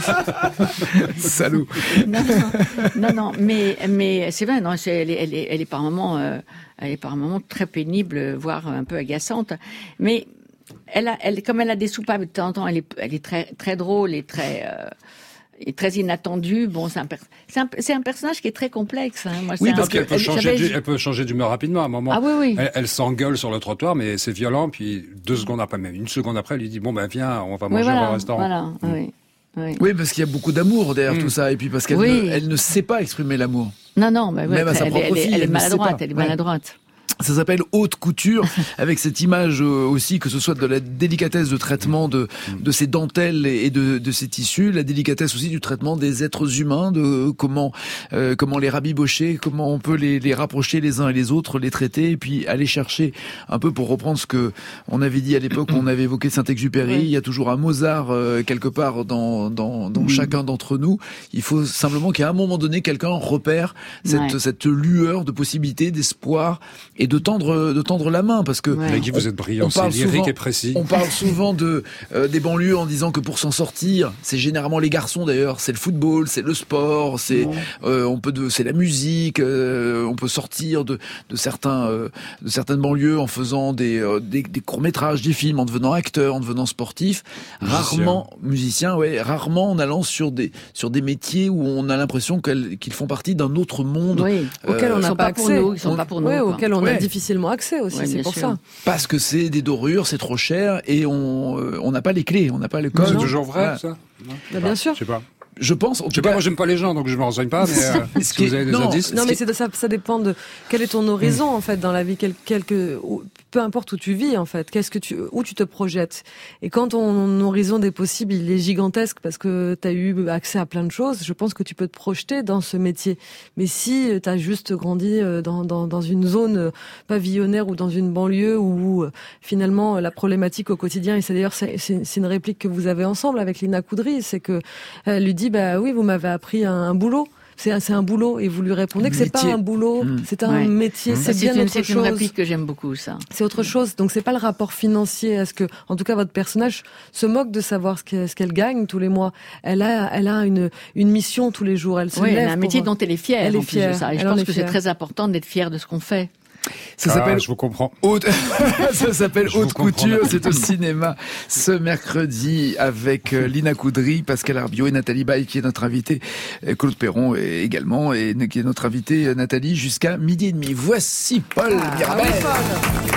Salaud.
Non, non, non, non, mais, mais c'est vrai. Non, c'est, elle est, elle est, elle est par moments, euh, elle est par moments très pénible, voire un peu agaçante. Mais elle a, elle, comme elle a des soupapes de temps en temps, elle est, elle est très, très drôle et très, euh, et très inattendue. Bon, c'est un, per, c'est un, c'est un personnage qui est très complexe. Hein. Moi,
oui,
c'est
parce
un,
qu'elle peut changer, du, elle peut changer d'humeur rapidement. À un moment,
ah, oui, oui.
Elle, elle s'engueule sur le trottoir, mais c'est violent. Puis deux secondes après, même une seconde après, elle lui dit bon ben viens, on va manger
oui, voilà,
au restaurant.
Voilà, mmh. oui. Oui.
oui, parce qu'il y a beaucoup d'amour derrière mmh. tout ça, et puis parce qu'elle
oui.
ne, elle ne sait pas exprimer l'amour.
Non, non, bah ouais,
même à sa
elle,
propre
elle,
fille,
elle, elle est
elle
maladroite, elle est maladroite.
Ça s'appelle haute couture, avec cette image aussi, que ce soit de la délicatesse de traitement de, de ces dentelles et de, de ces tissus, la délicatesse aussi du traitement des êtres humains, de comment, euh, comment les rabibocher, comment on peut les, les rapprocher les uns et les autres, les traiter, et puis aller chercher un peu, pour reprendre ce que on avait dit à l'époque, on avait évoqué Saint-Exupéry, oui. il y a toujours un Mozart euh, quelque part dans, dans, dans oui. chacun d'entre nous. Il faut simplement qu'à un moment donné, quelqu'un repère cette, ouais. cette lueur de possibilité, d'espoir, et de tendre de tendre la main, parce que
ouais. Guy, vous êtes brillant, c'est lyrique
souvent,
et précis.
On parle souvent de euh, des banlieues en disant que pour s'en sortir, c'est généralement les garçons d'ailleurs, c'est le football, c'est le sport, c'est ouais. euh, on peut de c'est la musique, euh, on peut sortir de de certains euh, de certaines banlieues en faisant des euh, des, des courts-métrages, des films, en devenant acteur, en devenant sportif, musicien. rarement musicien, ouais, rarement en allant sur des sur des métiers où on a l'impression qu'ils font partie d'un autre monde
oui. euh, auquel on n'a pas, pas accès,
nous, ils sont on, pas pour nous,
ouais, auquel on
ouais.
a difficilement accès aussi, ouais, c'est pour sûr. ça.
Parce que c'est des dorures, c'est trop cher et on euh, on n'a pas les clés, on n'a pas le code.
C'est toujours vrai ouais. ça
non bah, Bien sûr.
Je sais pas.
Je pense. En
je sais pas, moi j'aime pas les gens, donc je me renseigne pas. Mais euh, si vous avez des
non,
indices.
Non, mais c'est de, ça, ça dépend de quel est ton horizon en fait dans la vie, quel, quelque, peu importe où tu vis en fait, qu'est-ce que tu, où tu te projettes. Et quand ton horizon des possibles il est gigantesque parce que tu as eu accès à plein de choses, je pense que tu peux te projeter dans ce métier. Mais si tu as juste grandi dans, dans, dans une zone pavillonnaire ou dans une banlieue où finalement la problématique au quotidien, et c'est d'ailleurs c'est, c'est, c'est une réplique que vous avez ensemble avec Lina Coudry, c'est que elle lui dit bah oui, vous m'avez appris un, un boulot. C'est un, c'est un boulot et vous lui répondez que c'est pas un boulot, mmh. c'est un ouais. métier, mmh. c'est, c'est bien
une,
autre
c'est
chose.
C'est une réplique que j'aime beaucoup, ça.
C'est autre chose. Donc c'est pas le rapport financier. Est-ce que, en tout cas, votre personnage se moque de savoir ce qu'elle, ce qu'elle gagne tous les mois. Elle a, elle a une, une mission tous les jours. Elle se
oui,
lève.
Elle a un métier
pour...
dont elle est fière.
Elle est fière.
De ça. Et
elle
je pense que
fière.
c'est très important d'être fière de ce qu'on fait.
Ça
ah,
s'appelle
je vous comprends.
Haute, ça s'appelle Haute Couture. C'est au cinéma ce mercredi avec Lina Coudry, Pascal Arbiot et Nathalie Baye qui est notre invitée, Claude Perron également et qui est notre invitée Nathalie jusqu'à midi et demi. Voici Paul ah, Mirabel. Oui,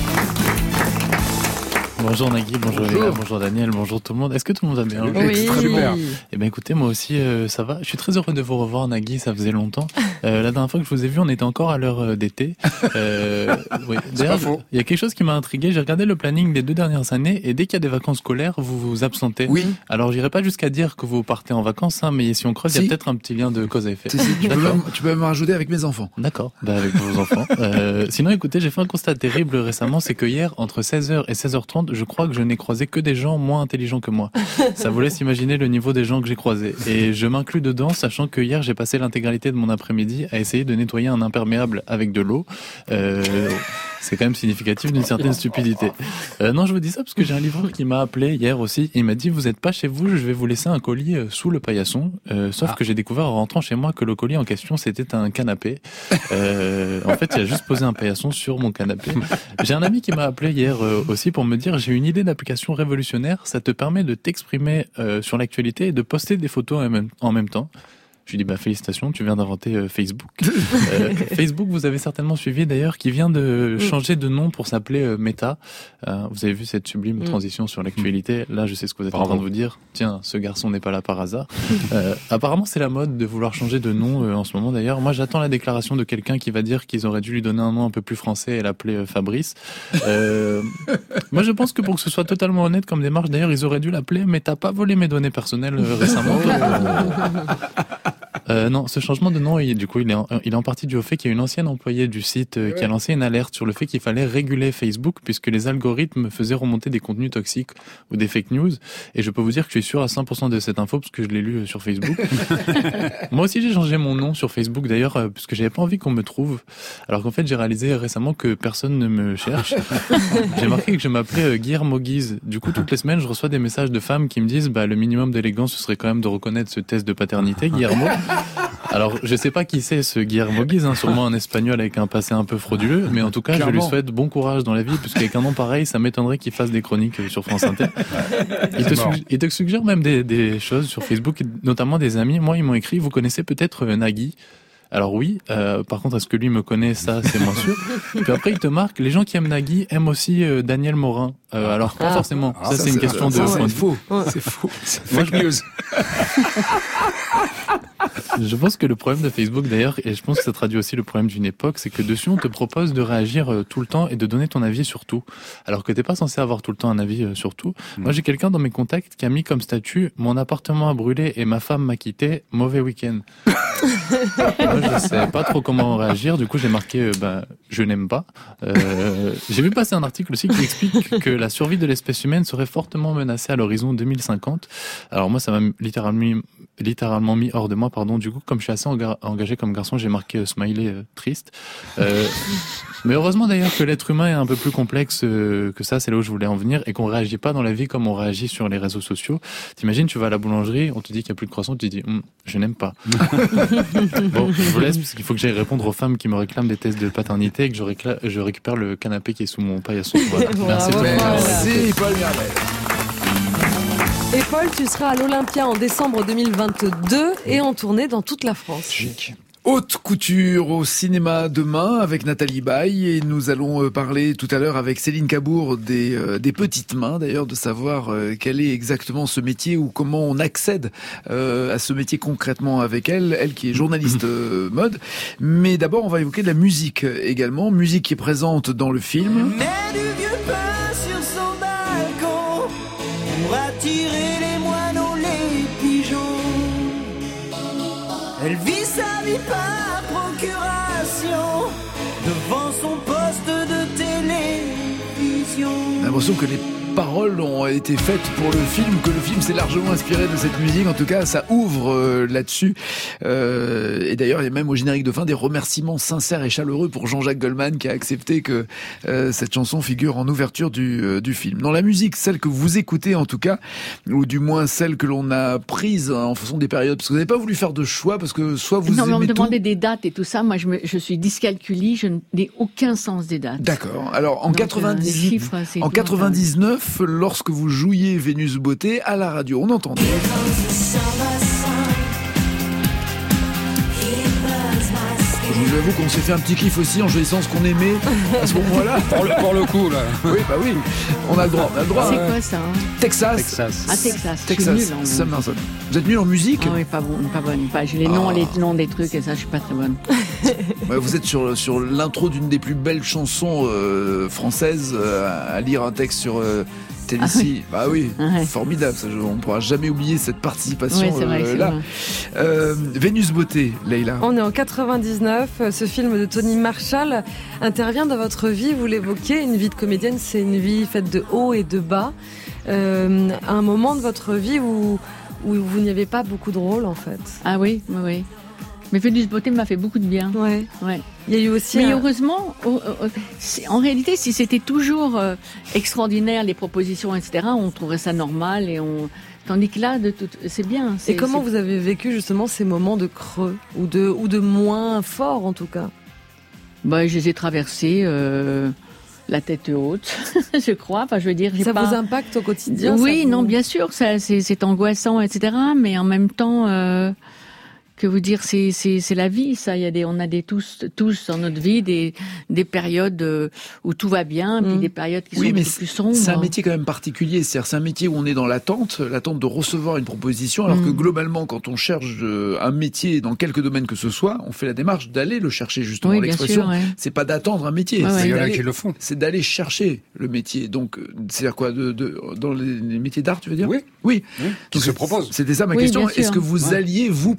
Bonjour Nagui, bonjour, bonjour. Léa, bonjour Daniel, bonjour tout le monde. Est-ce que tout le monde va bien?
Oui,
super.
Eh ben écoutez, moi aussi euh, ça va. Je suis très heureux de vous revoir Nagui, ça faisait longtemps. Euh, la dernière fois que je vous ai vu, on était encore à l'heure d'été. Euh, oui. D'ailleurs, il y a quelque chose qui m'a intrigué. J'ai regardé le planning des deux dernières années et dès qu'il y a des vacances scolaires, vous vous absentez.
Oui.
Alors j'irai pas jusqu'à dire que vous partez en vacances, hein, mais si on creuse, il si. y a peut-être un petit lien de cause à effet.
Si, si, tu, peux même, tu peux même rajouter avec mes enfants.
D'accord, bah, avec vos enfants. Euh, sinon, écoutez, j'ai fait un constat terrible récemment, c'est que hier, entre seize heures et seize heures trente, je crois que je n'ai croisé que des gens moins intelligents que moi. Ça vous laisse imaginer le niveau des gens que j'ai croisés. Et je m'inclus dedans, sachant que hier, j'ai passé l'intégralité de mon après-midi à essayer de nettoyer un imperméable avec de l'eau. Euh, c'est quand même significatif d'une certaine stupidité. Euh, non, je vous dis ça parce que j'ai un livreur qui m'a appelé hier aussi. Il m'a dit, vous n'êtes pas chez vous, je vais vous laisser un colis sous le paillasson. Euh, sauf ah. que j'ai découvert en rentrant chez moi que le colis en question, c'était un canapé. Euh, en fait, il a juste posé un paillasson sur mon canapé. J'ai un ami qui m'a appelé hier euh, aussi pour me dire, j'ai une idée d'application révolutionnaire, ça te permet de t'exprimer euh, sur l'actualité et de poster des photos en même, en même temps. Je lui dis bah félicitations, tu viens d'inventer euh, Facebook. Euh, Facebook, vous avez certainement suivi d'ailleurs, qui vient de changer de nom pour s'appeler euh, Meta. Euh, vous avez vu cette sublime transition sur l'actualité. Là, je sais ce que vous êtes Bravo. en train de vous dire. Tiens, ce garçon n'est pas là par hasard. Euh, apparemment, c'est la mode de vouloir changer de nom euh, en ce moment. D'ailleurs, moi, j'attends la déclaration de quelqu'un qui va dire qu'ils auraient dû lui donner un nom un peu plus français et l'appeler euh, Fabrice. Euh, moi, je pense que pour que ce soit totalement honnête comme démarche, d'ailleurs, ils auraient dû l'appeler. Mais t'as pas volé mes données personnelles euh, récemment. Euh, non, ce changement de nom, il, du coup, il est, en, il est en partie dû au fait qu'il y a une ancienne employée du site euh, qui a lancé une alerte sur le fait qu'il fallait réguler Facebook puisque les algorithmes faisaient remonter des contenus toxiques ou des fake news. Et je peux vous dire que je suis sûr à cent pour cent de cette info parce que je l'ai lu sur Facebook. Moi aussi, j'ai changé mon nom sur Facebook d'ailleurs euh, parce que j'avais pas envie qu'on me trouve. Alors qu'en fait, j'ai réalisé récemment que personne ne me cherche. J'ai marqué que je m'appelais euh, Guillermo Guise. Du coup, toutes les semaines, je reçois des messages de femmes qui me disent bah le minimum d'élégance ce serait quand même de reconnaître ce test de paternité, Guillermo. Alors, je sais pas qui c'est ce Guillermo Guise, hein, sûrement un espagnol avec un passé un peu frauduleux, mais en tout cas, Clairement. je lui souhaite bon courage dans la vie, puisqu'avec un nom pareil, ça m'étonnerait qu'il fasse des chroniques sur France Inter. Il te, suggère, il te suggère même des, des choses sur Facebook, notamment des amis. Moi, ils m'ont écrit, vous connaissez peut-être Nagui? Alors oui, euh, par contre, est-ce que lui me connaît? Ça, c'est moins sûr. Puis après, il te marque, les gens qui aiment Nagui aiment aussi euh, Daniel Morin. Euh, alors, pas ah. forcément. Ah, ça, ça, c'est une question ça, de...
C'est faux. C'est faux. C'est fake news.
Je pense que le problème de Facebook, d'ailleurs, et je pense que ça traduit aussi le problème d'une époque, c'est que dessus, on te propose de réagir euh, tout le temps et de donner ton avis sur tout. Alors que t'es pas censé avoir tout le temps un avis euh, sur tout. Mmh. Moi, j'ai quelqu'un dans mes contacts qui a mis comme statut « Mon appartement a brûlé et ma femme m'a quitté. Mauvais week-end. » Moi, je sais pas trop comment réagir. Du coup, j'ai marqué euh, bah, « Je n'aime pas euh, ». J'ai vu passer un article aussi qui explique que la survie de l'espèce humaine serait fortement menacée à l'horizon deux mille cinquante. Alors moi, ça m'a littéralement, littéralement mis hors de moi, pardon. Du coup, comme je suis assez enga- engagé comme garçon, j'ai marqué euh, smiley euh, triste. Euh, mais heureusement d'ailleurs que l'être humain est un peu plus complexe euh, que ça, c'est là où je voulais en venir, et qu'on réagit pas dans la vie comme on réagit sur les réseaux sociaux. T'imagines, tu vas à la boulangerie, on te dit qu'il y a plus de croissant, tu te dis hm, je n'aime pas. Bon, je vous laisse parce qu'il faut que j'aille répondre aux femmes qui me réclament des tests de paternité et que je, récla- je récupère le canapé qui est sous mon paillasson. Voilà. Merci.
Merci Paul Mirabel.
Et Paul, tu seras à l'Olympia en décembre deux mille vingt-deux et en tournée dans toute la France.
Chic. Haute couture au cinéma demain avec Nathalie Baye, et nous allons parler tout à l'heure avec Céline Cabour des, euh, des petites mains, d'ailleurs, de savoir euh, quel est exactement ce métier ou comment on accède euh, à ce métier concrètement avec elle, elle qui est journaliste euh, mode. Mais d'abord, on va évoquer de la musique également, musique qui est présente dans le film.
Mais du vieux pain sur son balcon pour attirer les moineaux, les pigeons. Elle vit sa vie par procuration devant son poste de télévision.
J'ai l'impression que les paroles ont été faites pour le film, que le film s'est largement inspiré de cette musique. En tout cas, ça ouvre euh, là-dessus. Euh, et d'ailleurs, il y a même au générique de fin des remerciements sincères et chaleureux pour Jean-Jacques Goldman qui a accepté que euh, cette chanson figure en ouverture du, euh, du film. Dans la musique, celle que vous écoutez en tout cas, ou du moins celle que l'on a prise en fonction des périodes, parce que vous n'avez pas voulu faire de choix, parce que soit vous
non,
aimez
mais on me
tout...
demandait des dates et tout ça. Moi, je, me, je suis dyscalculie, je n'ai aucun sens des dates.
D'accord. Alors, en,
Donc,
quatre-vingt-dix...
euh, chiffres,
en quatre-vingt-dix-neuf, lorsque vous jouiez Vénus Beauté à la radio, on entendait. Je vous avoue qu'on s'est fait un petit kiff aussi en choisissant ce qu'on aimait à ce moment-là.
Pour le, pour le coup, là.
Oui, bah oui, on a le droit, on a le droit.
C'est quoi ça hein
Texas.
Texas.
Ah, Texas.
Texas.
Je suis nulle en
Summerson. Vous êtes nul en musique?
Ah oui, pas bon, pas bonne. Pas, j'ai les noms,
ah.
les noms des trucs et ça, je suis pas très bonne.
Ouais, vous êtes sur, sur l'intro d'une des plus belles chansons euh, françaises, euh, à lire un texte sur... Euh, Tennessee, ah oui. bah oui, ah ouais. Formidable, ça, on ne pourra jamais oublier cette participation
oui, vrai,
euh, là. Euh, Vénus Beauté, Leïla.
On est en quatre-vingt-dix-neuf, ce film de Tony Marshall intervient dans votre vie, vous l'évoquez, une vie de comédienne, c'est une vie faite de hauts et de bas. Euh, à un moment de votre vie où, où vous n'y avez pas beaucoup de rôle en fait.
Ah oui, oui, oui. Mais Vénus Beauté m'a fait beaucoup de bien.
Ouais.
Ouais.
Il y a eu aussi.
Mais
un...
heureusement, en réalité, si c'était toujours euh, extraordinaire les propositions, et cetera, on trouverait ça normal et on. Tandis que là, de tout, c'est bien. C'est,
et comment
c'est...
vous avez vécu justement ces moments de creux ou de ou de moins forts en tout cas?
Bah, je les ai traversés. Euh... La tête haute, je crois. Enfin, je veux dire, j'ai
ça
pas...
vous impacte au quotidien?
Oui,
vous...
non, bien sûr, ça, c'est, c'est angoissant, et cetera. Mais en même temps, euh, que vous dire, c'est, c'est, c'est la vie. Ça, il y a des, on a des tous, tous dans notre vie des, des périodes où tout va bien, puis mmh. des périodes qui
oui,
sont
mais
beaucoup plus sombres.
C'est un métier quand même particulier. C'est-à-dire, c'est un métier où on est dans l'attente, l'attente de recevoir une proposition, alors mmh. que globalement, quand on cherche un métier dans quelque domaine que ce soit, on fait la démarche d'aller le chercher justement.
Oui,
l'expression,
sûr, ouais.
c'est pas d'attendre un métier,
ouais,
c'est,
ouais.
d'aller,
qui le font.
c'est d'aller chercher le métier. Donc, c'est-à-dire quoi, de, de, dans les, les métiers d'art, tu veux dire?
Oui.
Oui.
oui. Qui se propose.
C'était ça ma
oui,
question. Est-ce que vous
ouais.
alliez vous proposer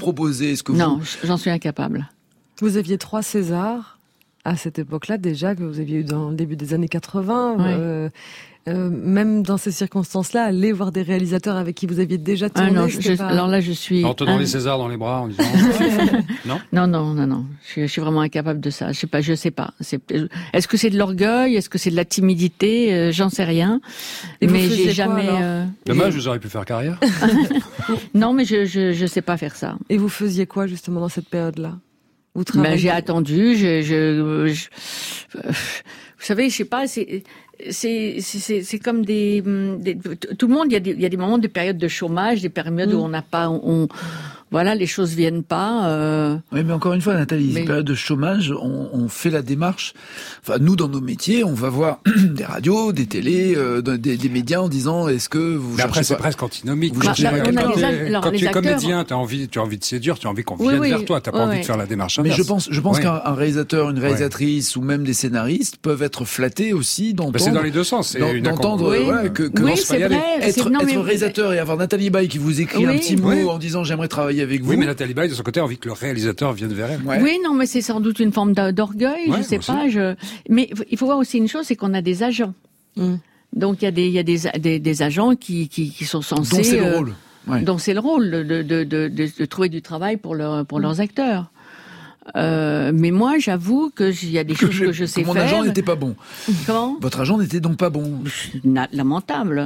improviser? Est-ce que
non,
vous...
j'en suis incapable.
Vous aviez trois Césars à cette époque-là déjà, que vous aviez eu dans le début des années quatre-vingts.
Ouais.
Euh, euh, même dans ces circonstances-là, aller voir des réalisateurs avec qui vous aviez déjà tourné.
Ah non, je,
pas...
alors là, je suis.
En tenant
un...
les Césars dans les bras, en disant. non.
Non, non, non, non. Je, je suis vraiment incapable de ça. Je sais pas, je sais pas. C'est... Est-ce que c'est de l'orgueil? Est-ce que c'est de la timidité? euh, J'en sais rien.
Et
mais j'ai jamais.
Quoi,
euh...
Dommage, vous auriez pu faire carrière.
Non, mais je, je, je sais pas faire ça.
Et vous faisiez quoi justement dans cette période-là? Vous
Ben,
travaillez...
j'ai attendu. Je, je, je... Vous savez, je sais pas. C'est. C'est, c'est, c'est comme des, des, tout le monde, il y a des, il y a des moments, des périodes de chômage, des périodes mmh. où on n'a pas, on, on, voilà, les choses viennent pas. Euh...
Oui, mais encore une fois, Nathalie,
mais...
ces périodes de chômage, on, on fait la démarche. Enfin, nous, dans nos métiers, on va voir des radios, des télés, euh, des, des médias en disant, est-ce que vous
mais après, c'est
pas...
presque antinomique.
Vous
bah,
cherchez
bah,
pas
quand
les,
alors, quand tu es
acteurs...
comédien, tu as envie, tu as envie de séduire, tu as envie qu'on
oui,
vienne
oui.
vers toi, tu n'as pas
ouais,
envie
ouais.
de faire la démarche
mais
inverse.
je pense, je pense
ouais.
qu'un un réalisateur, une réalisatrice ouais. ou même des scénaristes peuvent être flattés aussi d'entendre.
Bah, c'est dans les deux sens. C'est une
d'entendre,
oui.
voilà, que, que
oui, c'est vrai.
Être,
c'est... Non,
être
mais...
réalisateur et avoir Nathalie Baye qui vous écrit
oui.
un petit mot
oui.
en disant j'aimerais travailler avec vous.
Oui, mais Nathalie Baye, de son côté, a envie que le réalisateur vienne vers elle.
Ouais.
Oui, non, mais c'est sans doute une forme d'orgueil,
ouais,
je sais pas. Je... Mais il faut voir aussi une chose, c'est qu'on a des agents. Mm. Donc il y a des, il y a des, des, des agents qui, qui, qui sont censés.
Donc c'est le rôle.
Ouais. Donc c'est le rôle de, de, de, de, de trouver du travail pour, leur, pour mm. leurs acteurs. Euh, mais moi, j'avoue que il y a des
que
choses que je sais
mon
faire.
Mon agent n'était pas bon.
Comment?
Votre agent n'était donc pas bon.
Lamentable.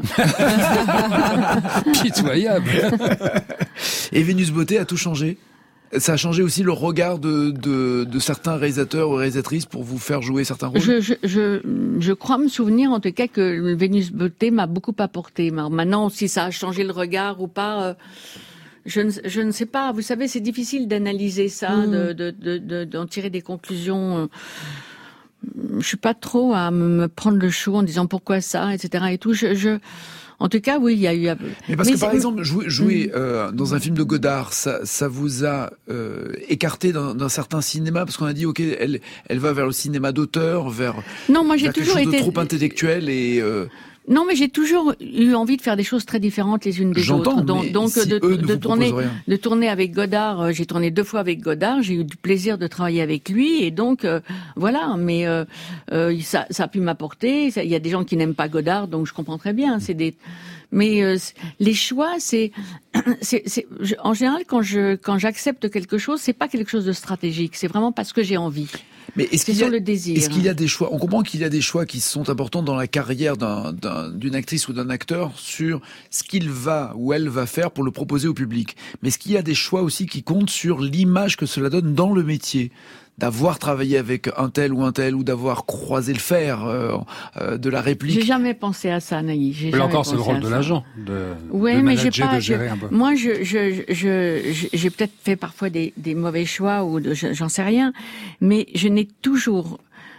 Pitoyable.
Et Vénus Beauté a tout changé. Ça a changé aussi le regard de, de, de certains réalisateurs ou réalisatrices pour vous faire jouer certains rôles.
Je, je, je, je crois me souvenir en tout cas que Vénus Beauté m'a beaucoup apporté. Maintenant, si ça a changé le regard ou pas. Euh... Je ne, je ne sais pas. Vous savez, c'est difficile d'analyser ça, mmh. de, de, de, de, d'en tirer des conclusions. Je suis pas trop à me prendre le chou en disant pourquoi ça, et cetera. Et tout. Je, je, en tout cas, oui, il y a eu.
Mais parce Mais que par exemple, jouer, jouer mmh. euh, dans un film de Godard, ça, ça vous a euh, écarté d'un, d'un certain cinéma parce qu'on a dit ok, elle, elle va vers le cinéma d'auteur, vers.
Non, moi j'ai
vers
toujours
quelque chose
été
de trop intellectuel et. Euh,
Non, mais j'ai toujours eu envie de faire des choses très différentes les unes des
J'entends,
autres. Donc, donc
si
de, de tourner,
rien.
de tourner avec Godard. J'ai tourné deux fois avec Godard. J'ai eu du plaisir de travailler avec lui, et donc euh, voilà. Mais euh, euh, ça, ça a pu m'apporter. Il y a des gens qui n'aiment pas Godard, donc je comprends très bien. C'est des, mais euh, les choix, c'est, c'est, c'est je, en général quand je quand j'accepte quelque chose, c'est pas quelque chose de stratégique. C'est vraiment parce que j'ai envie.
Mais est-ce
c'est
qu'il y a,
sur le désir.
Est-ce qu'il y a des choix? On comprend qu'il y a des choix qui sont importants dans la carrière d'un, d'un, d'une actrice ou d'un acteur sur ce qu'il va ou elle va faire pour le proposer au public. Mais est-ce qu'il y a des choix aussi qui comptent sur l'image que cela donne dans le métier? D'avoir travaillé avec un tel ou un tel, ou d'avoir croisé le fer euh, euh, de la réplique.
J'ai jamais pensé à ça, Naï. J'ai
mais
jamais
encore, c'est le rôle de
ça.
l'agent, de,
ouais,
de
mais
manager,
j'ai pas,
de gérer
je,
un peu.
Moi, je, je, je, j'ai peut-être fait parfois des, des mauvais choix, ou de, j'en sais rien, mais je n'ai toujours...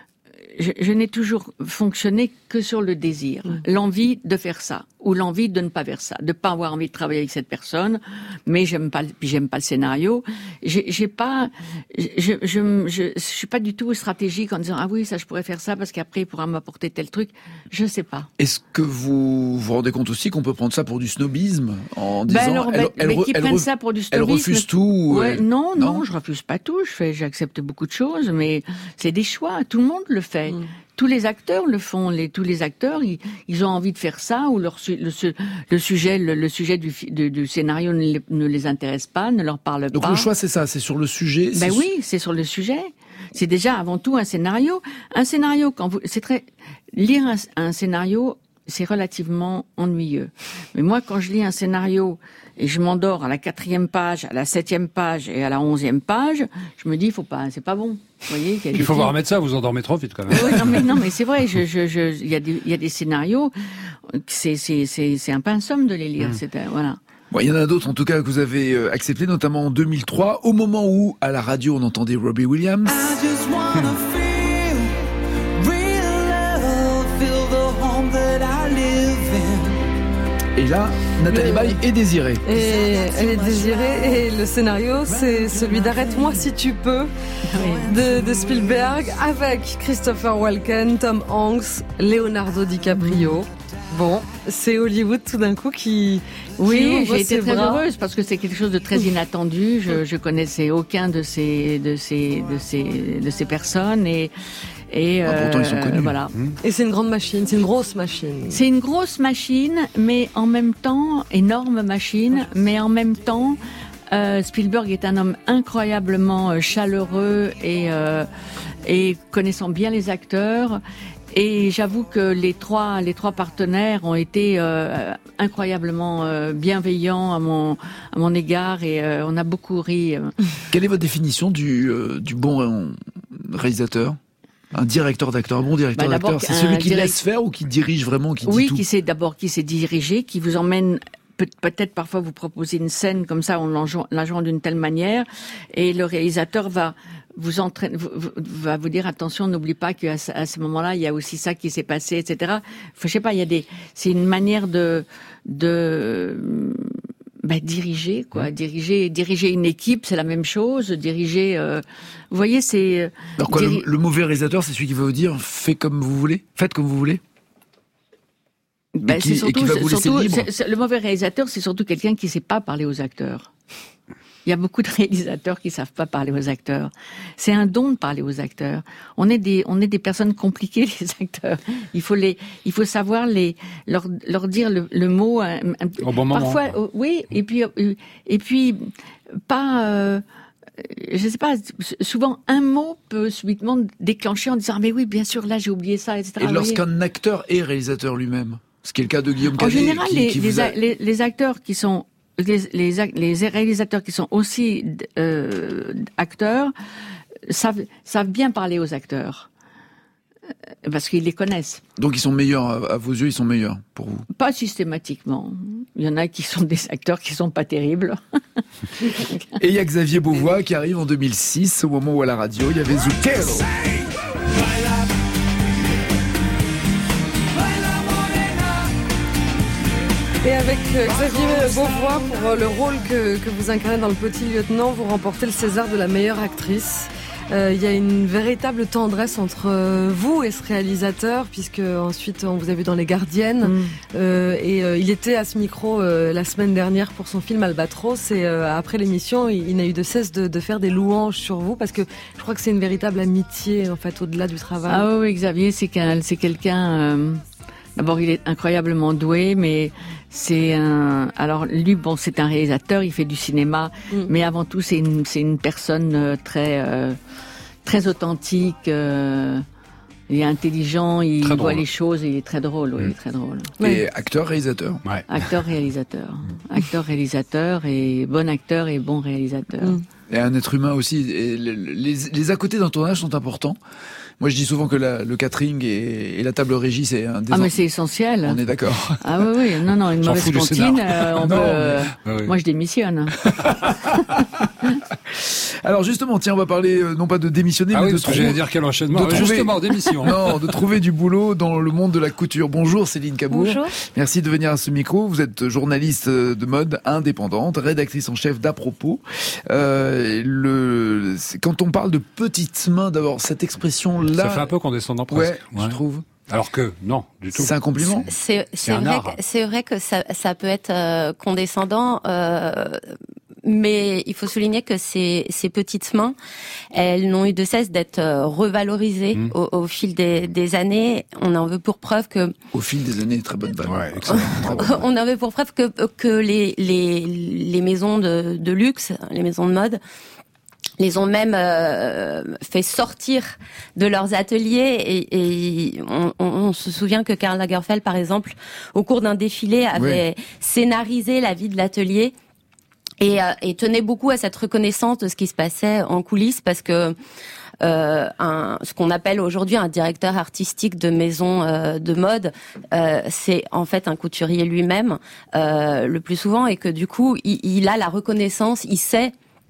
Je, je n'ai toujours fonctionné que sur le désir, mmh. l'envie de faire ça, ou l'envie de ne pas faire ça, de pas avoir envie de travailler avec cette personne, mais j'aime pas, puis j'aime pas le scénario. J'ai, j'ai pas, je, je, je, je, je suis pas du tout stratégique en disant ah oui ça je pourrais faire ça parce qu'après il pourra m'apporter tel truc. Je sais pas.
Est-ce que vous vous rendez compte aussi qu'on peut prendre ça pour du snobisme en disant
ben alors,
elle,
ben,
elle,
mais
elle,
qui
elle,
prennent
ref,
ça pour du
elle
snobisme.
refuse tout.
Ouais,
elle...
non, non,
non,
je refuse pas tout. Je fais, j'accepte beaucoup de choses, mais c'est des choix. Tout le monde le fait. Mmh. Tous les acteurs le font. Les, tous les acteurs, ils, ils ont envie de faire ça, ou leur, le, le sujet, le, le sujet du, du, du scénario ne les, ne les intéresse pas, ne leur parle
Donc
pas.
Donc le choix, c'est ça, c'est sur le sujet.
Ben oui, c'est sur le sujet. C'est déjà avant tout un scénario. Un scénario, quand vous, c'est très lire un, un scénario, c'est relativement ennuyeux. Mais moi, quand je lis un scénario et je m'endors à la quatrième page, à la septième page et à la onzième page, je me dis, faut pas, c'est pas bon. Vous voyez, il, y a
il faut voir remettre ça, vous endormez trop vite quand même.
Oui, non mais non mais c'est vrai, je je je il y a des il y a des scénarios, c'est c'est c'est c'est un pain somme de les lire, mmh. c'est voilà.
Bon, il y en a d'autres en tout cas que vous avez euh, accepté, notamment en deux mille trois, au moment où à la radio on entendait Robbie Williams.
I just wanna feel real love, feel the home that I live in.
Et là, Nathalie
Le...
Baye est désirée.
Et elle est désirée et le scénario, c'est celui d'Arrête-moi si tu peux de, de Spielberg avec Christopher Walken, Tom Hanks, Leonardo DiCaprio. Bon, c'est Hollywood tout d'un coup qui...
Oui,
qui
j'ai été très
bras.
heureuse parce que c'est quelque chose de très inattendu. Je, je connaissais aucun de ces, de ces, de ces, de ces personnes et... Et
ah, pourtant, ils sont connus.
Euh, voilà.
Et c'est une grande machine, c'est une grosse machine.
C'est une grosse machine, mais en même temps, énorme machine, mais en même temps, euh, Spielberg est un homme incroyablement chaleureux et, euh, et connaissant bien les acteurs. Et j'avoue que les trois, les trois partenaires ont été euh, incroyablement euh, bienveillants à mon, à mon égard et euh, on a beaucoup ri.
Quelle est votre définition du, euh, du bon réalisateur ? Un directeur d'acteur, un bon directeur
bah,
d'acteur, c'est celui qui
direct...
laisse faire ou qui dirige vraiment, qui dit
oui,
tout ?
Oui, qui sait d'abord qui sait diriger, qui vous emmène peut- peut-être parfois vous proposer une scène comme ça, on la joue d'une telle manière, et le réalisateur va vous entraîner, va vous dire attention, n'oublie pas qu'à ce, à ce moment-là, il y a aussi ça qui s'est passé, et cetera. Je sais pas, il y a des, c'est une manière de de bah, diriger, quoi. Mmh. Diriger, diriger une équipe, c'est la même chose. Diriger, euh, vous voyez, c'est.
Alors quoi,
diri...
le, le mauvais réalisateur, c'est celui qui va vous dire, faites comme vous voulez, faites comme vous voulez.
Ben,
et qui,
c'est surtout,
et qui va vous
surtout
laisser libre.
c'est, c'est, le mauvais réalisateur, c'est surtout quelqu'un qui sait pas parler aux acteurs. Il y a beaucoup de réalisateurs qui savent pas parler aux acteurs. C'est un don de parler aux acteurs. On est des, on est des personnes compliquées, les acteurs. Il faut les, il faut savoir les, leur, leur dire le, le mot. Un, un,
Au bon moment.
Parfois, euh, oui, et puis, euh, et puis, pas, euh, je sais pas, souvent un mot peut subitement déclencher en disant, ah, mais oui, bien sûr, là, j'ai oublié ça, et cetera.
Et lorsqu'un acteur est réalisateur lui-même, ce qui est le cas de Guillaume Canet.
En général,
qui,
les,
qui
les,
vous a...
les, les acteurs qui sont, Les, les, les réalisateurs qui sont aussi euh, acteurs savent, savent bien parler aux acteurs parce qu'ils les connaissent.
Donc ils sont meilleurs à, à vos yeux, ils sont meilleurs pour vous?
Pas systématiquement. Il y en a qui sont des acteurs qui sont pas terribles.
Et il y a Xavier Beauvois qui arrive en deux mille six, au moment où à la radio il y avait Zucchero.
Et avec Xavier Beauvois, pour le rôle que, que vous incarnez dans Le Petit Lieutenant, vous remportez le César de la meilleure actrice. Euh, il y a une véritable tendresse entre vous et ce réalisateur, puisque ensuite on vous a vu dans Les Gardiennes, mm. euh, et euh, il était à ce micro euh, la semaine dernière pour son film Albatros, et euh, après l'émission, il, il n'a eu de cesse de, de faire des louanges sur vous, parce que je crois que c'est une véritable amitié, en fait, au-delà du travail.
Ah oui, Xavier, c'est, qu'un, c'est quelqu'un... Euh... D'abord, il est incroyablement doué, mais c'est un. Alors lui, bon, c'est un réalisateur, il fait du cinéma, mm. mais avant tout, c'est une, c'est une personne très, euh, très authentique. Euh, il est intelligent, il
très
voit
drôle.
les choses, et il est très drôle. Oui, mm. il est très drôle.
Et
ouais.
acteur, réalisateur.
Ouais.
Acteur, réalisateur, mm. acteur, réalisateur, et bon acteur et bon réalisateur.
Mm. Et un être humain aussi. Et les, les, les à côté d'un tournage sont importants. Moi, je dis souvent que la, le catering et, et la table régie, c'est un des...
Ah, mais c'est essentiel.
On est d'accord.
Ah oui, oui. Non, non, une
J'en
mauvaise
fous du
cantine, euh, on
non,
peut... Euh...
mais... oui.
Moi, je démissionne.
Alors justement, tiens, on va parler euh, non pas de démissionner,
ah
mais
oui,
de
parce que j'allais dire quel enchaînement.
de trouver...
Justement, démission.
Non, de trouver du boulot dans le monde de la couture. Bonjour Céline Cabour.
Bonjour.
Merci de venir à ce micro. Vous êtes journaliste de mode indépendante, rédactrice en chef d'À propos. Euh, le... Quand on parle de petites mains, d'abord, cette expression-là...
Ça fait un peu condescendant presque.
Ouais, ouais. Je trouve.
Alors que, non, du tout.
C'est un compliment.
C'est, c'est,
c'est
vrai,
un
que, c'est vrai que ça, ça peut être euh, condescendant, euh, mais il faut souligner que ces, ces petites mains, elles n'ont eu de cesse d'être euh, revalorisées mmh. au, au fil des, des années. On en veut pour preuve que...
Au fil des années, très bonne balle.
Ouais, excellent.
Très bonne balle.
On en veut pour preuve que, que les, les, les maisons de, de luxe, les maisons de mode, les ont même euh, fait sortir de leurs ateliers et, et on, on, on se souvient que Karl Lagerfeld, par exemple, au cours d'un défilé, avait oui. scénarisé la vie de l'atelier et, euh, et tenait beaucoup à cette reconnaissance de ce qui se passait en coulisses parce que euh, un, ce qu'on appelle aujourd'hui un directeur artistique de maison euh, de mode, euh, c'est en fait un couturier lui-même euh, le plus souvent et que du coup, il, il a la reconnaissance, il sait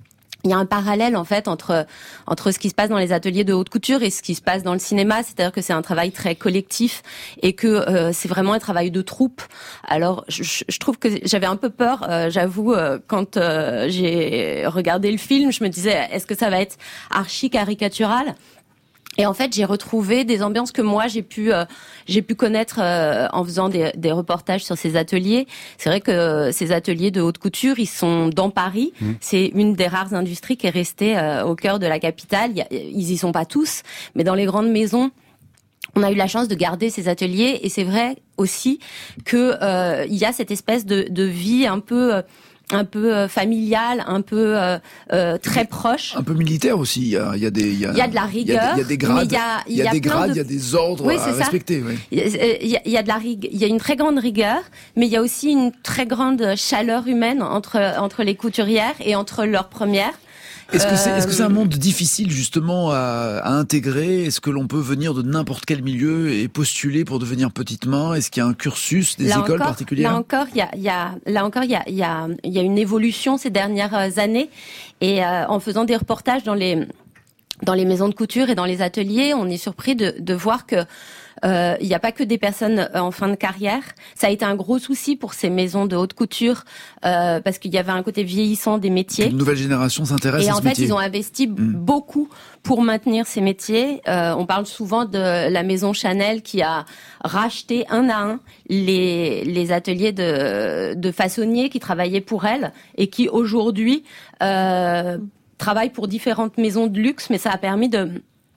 il y a un parallèle en fait entre entre ce qui se passe dans les ateliers de haute couture et ce qui se passe dans le cinéma, c'est-à-dire que c'est un travail très collectif et que euh, c'est vraiment un travail de troupe. Alors je, je trouve que j'avais un peu peur, euh, j'avoue, euh, quand euh, j'ai regardé le film, je me disais est-ce que ça va être archi caricatural ? Et en fait, j'ai retrouvé des ambiances que moi j'ai pu euh, j'ai pu connaître euh, en faisant des, des reportages sur ces ateliers. C'est vrai que euh, ces ateliers de haute couture, ils sont dans Paris. Mmh. C'est une des rares industries qui est restée euh, au cœur de la capitale. Il y a, ils y sont pas tous, mais dans les grandes maisons, on a eu la chance de garder ces ateliers. Et c'est vrai aussi que euh, il y a cette espèce de, de vie un peu euh, un peu euh, familial, un peu euh, euh, très proche.
Un peu militaire aussi. Il y a, il y a des, il y a,
il y a de la rigueur.
Il y a, il y a des grades.
Il y a,
il y a, il y a des grades. De... Il y a des ordres oui, à respecter. Oui.
Il y a, il y a de la rigueur. Il y a une très grande rigueur, mais il y a aussi une très grande chaleur humaine entre entre les couturières et entre leurs premières.
Est-ce que c'est, est-ce que c'est un monde difficile justement à, à intégrer ? Est-ce que l'on peut venir de n'importe quel milieu et postuler pour devenir petite main ? Est-ce qu'il y a un cursus, des
là
écoles
encore,
particulières ?
Là encore, il y a, il y a, là encore, il y a, il y a, il y a une évolution ces dernières années. Et euh, en faisant des reportages dans les dans les maisons de couture et dans les ateliers, on est surpris de, de voir que Euh, il n'y a pas que des personnes en fin de carrière. Ça a été un gros souci pour ces maisons de haute couture euh, parce qu'il y avait un côté vieillissant des métiers.
Une nouvelle génération s'intéresse
et
à ce
en fait,
métier.
Ils ont investi mmh. beaucoup pour maintenir ces métiers. Euh, on parle souvent de la maison Chanel qui a racheté un à un les, les ateliers de, de façonniers qui travaillaient pour elle et qui aujourd'hui euh, travaillent pour différentes maisons de luxe, mais ça a permis de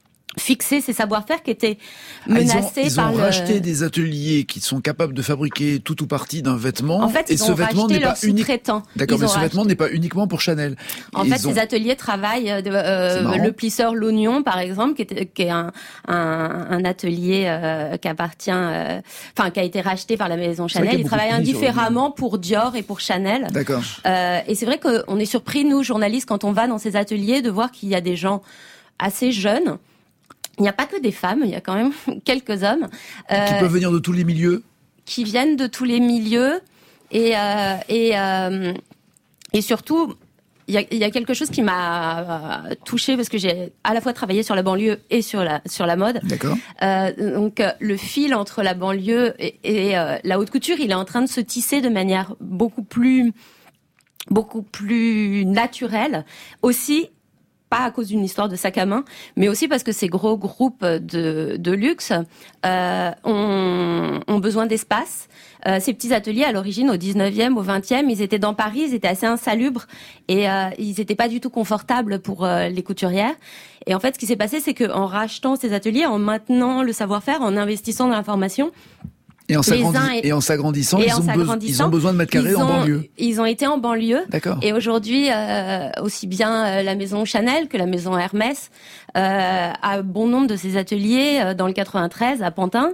fixer ces savoir-faire qui étaient menacés
ah, ils ont, ils
par
ont
le...
racheté des ateliers qui sont capables de fabriquer tout ou partie d'un vêtement.
En fait,
et
ils
ce
ont
vêtement
racheté
n'est pas
leurs
unique.
sous-traitants.
D'accord,
ils
mais ce
racheté...
vêtement n'est pas uniquement pour Chanel.
En
ils
fait,
ont...
ces ateliers travaillent de, euh, le plisseur L'Oignon, par exemple, qui est, qui est un, un, un atelier euh, qui appartient, euh, enfin, qui a été racheté par la maison Chanel. Ils travaillent indifféremment pour Dior et pour Chanel.
D'accord.
Euh, et c'est vrai qu'on est surpris, nous, journalistes, quand on va dans ces ateliers, de voir qu'il y a des gens assez jeunes. Il n'y a pas que des femmes, il y a quand même quelques hommes.
Euh, qui peuvent venir de tous les milieux.
Qui viennent de tous les milieux. Et, euh, et, euh, et surtout, il y a, il y a quelque chose qui m'a touchée parce que j'ai à la fois travaillé sur la banlieue et sur la, sur la mode.
D'accord.
Euh, donc, le fil entre la banlieue et, et euh, la haute couture, il est en train de se tisser de manière beaucoup plus, beaucoup plus naturelle. Aussi, pas à cause d'une histoire de sac à main, mais aussi parce que ces gros groupes de, de luxe euh, ont, ont besoin d'espace. Euh, ces petits ateliers, à l'origine, au dix-neuvième, au vingtième, ils étaient dans Paris, ils étaient assez insalubres et euh, ils n'étaient pas du tout confortables pour euh, les couturières. Et en fait, ce qui s'est passé, c'est qu'en rachetant ces ateliers, en maintenant le savoir-faire, en investissant dans l'information,
Et en, et... et en s'agrandissant,
et
ils,
en
ont
s'agrandissant
be... ils ont besoin de mètres carrés
ont,
en banlieue.
Ils ont été en banlieue.
D'accord.
Et aujourd'hui, euh, aussi bien euh, la maison Chanel que la maison Hermès euh, a bon nombre de ces ateliers euh, dans le quatre-vingt-treize, à Pantin.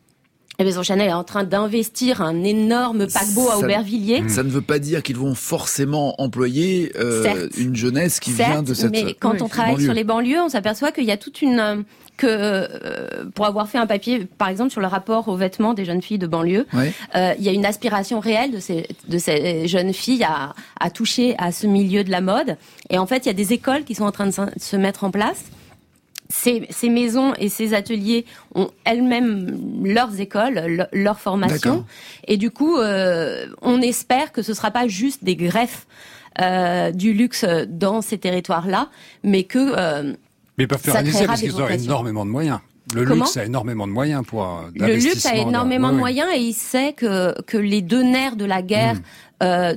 La maison Chanel est en train d'investir un énorme paquebot à Aubervilliers.
Ça ne veut pas dire qu'ils vont forcément employer euh, une jeunesse qui
certes,
vient de cette
mais quand
oui,
on travaille
banlieue.
sur les banlieues, on s'aperçoit qu'il y a toute une... que euh, pour avoir fait un papier, par exemple, sur le rapport aux vêtements des jeunes filles de banlieue,
ouais.
euh, il y a une aspiration réelle de ces, de ces jeunes filles à, à toucher à ce milieu de la mode. Et en fait, il y a des écoles qui sont en train de se mettre en place. Ces, ces maisons et ces ateliers ont elles-mêmes leurs écoles, leur, leur formation.
D'accord.
Et du coup, euh, on espère que ce sera pas juste des greffes euh, du luxe dans ces territoires-là, mais que... Euh,
mais ils peuvent faire un essai parce qu'ils ont énormément de moyens. Le
Comment
luxe a énormément de moyens pour euh,
Le luxe a énormément
de,
de
oui,
moyens et il sait que que les deux nerfs de la guerre mmh. euh,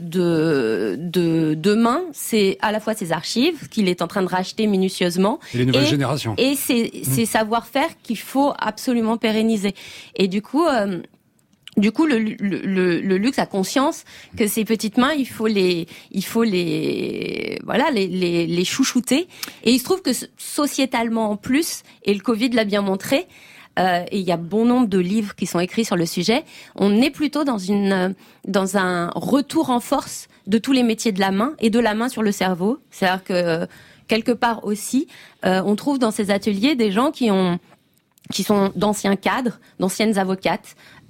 de de demain, c'est à la fois ses archives qu'il est en train de racheter minutieusement
et les nouvelles
et,
générations
et ses, mmh. ses savoir-faire qu'il faut absolument pérenniser. Et du coup. Euh, Du coup, le, le, le, le luxe a conscience que ces petites mains, il faut les, il faut les, voilà, les, les, les chouchouter. Et il se trouve que sociétalement en plus, et le Covid l'a bien montré, euh, et il y a bon nombre de livres qui sont écrits sur le sujet, on est plutôt dans une, dans un retour en force de tous les métiers de la main et de la main sur le cerveau. C'est-à-dire que quelque part aussi, euh, on trouve dans ces ateliers des gens qui ont, qui sont d'anciens cadres, d'anciennes avocates.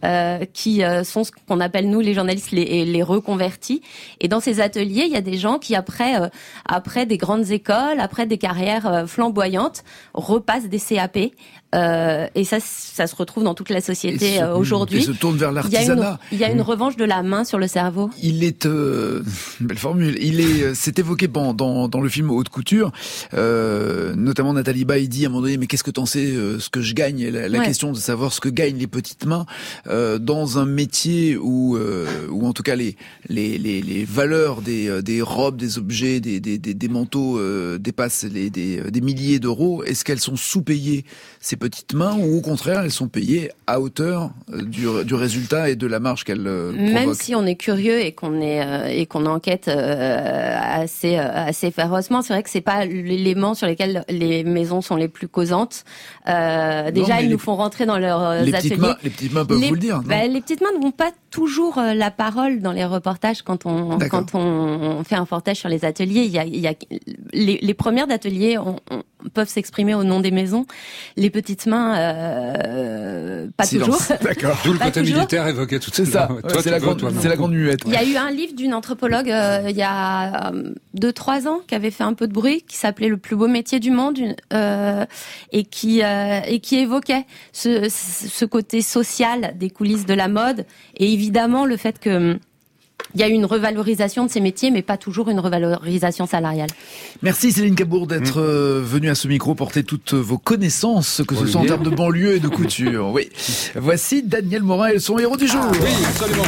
euh, qui euh, sont ce qu'on appelle nous les journalistes les, les reconvertis. Et dans ces ateliers, il y a des gens qui après euh, après des grandes écoles, après des carrières euh, flamboyantes, repassent des C A P. Euh, et ça, ça se retrouve dans toute la société
se,
euh, aujourd'hui.
Et se tourne vers l'artisanat.
Il y a une, il y a une revanche de la main sur le cerveau.
Il est, euh, belle formule. Il est, c'est évoqué dans, dans, dans le film Haute Couture, euh, notamment Nathalie Baye dit à un moment donné, mais qu'est-ce que t'en sais, euh, ce que je gagne, la, la
ouais.
question de savoir ce que gagnent les petites mains euh, dans un métier où, euh, où en tout cas les, les, les, les valeurs des, des robes, des objets, des, des, des, des manteaux euh, dépassent les, des, des milliers d'euros. Est-ce qu'elles sont sous-payées, ces petites mains, ou au contraire elles sont payées à hauteur du, du résultat et de la marge qu'elles euh, provoquent?
Même si on est curieux et qu'on est euh, et qu'on enquête euh, assez euh, assez férocement, c'est vrai que c'est pas l'élément sur lequel les maisons sont les plus causantes. Euh, déjà, non, ils les, nous font rentrer dans leurs
les
ateliers.
Petites mains, les petites mains peuvent
les,
vous le dire. Non
bah, les petites mains n'ont pas toujours la parole dans les reportages quand on
D'accord.
quand on fait un reportage sur les ateliers. Il y a, il y a les, les premières d'ateliers on, on, peuvent s'exprimer au nom des maisons. Les petites mains, euh, pas
Silence.
toujours.
D'accord.
D'où le côté toujours. Militaire évoqué tout
c'est ça. Ouais, toi, c'est, la veux, grande, toi, c'est la grande muette.
Il y a eu un livre d'une anthropologue euh, il y a euh, deux trois ans qui avait fait un peu de bruit, qui s'appelait Le plus beau métier du monde, euh, et qui euh, et qui évoquait ce, ce côté social des coulisses de la mode, et évidemment le fait que il y a eu une revalorisation de ces métiers, mais pas toujours une revalorisation salariale.
Merci Céline Cabour d'être mmh. euh, venue à ce micro porter toutes vos connaissances, que ce soit en termes de banlieue et de couture. Oui. Voici Daniel Morin et son héros du jour.
Ah, oui, absolument.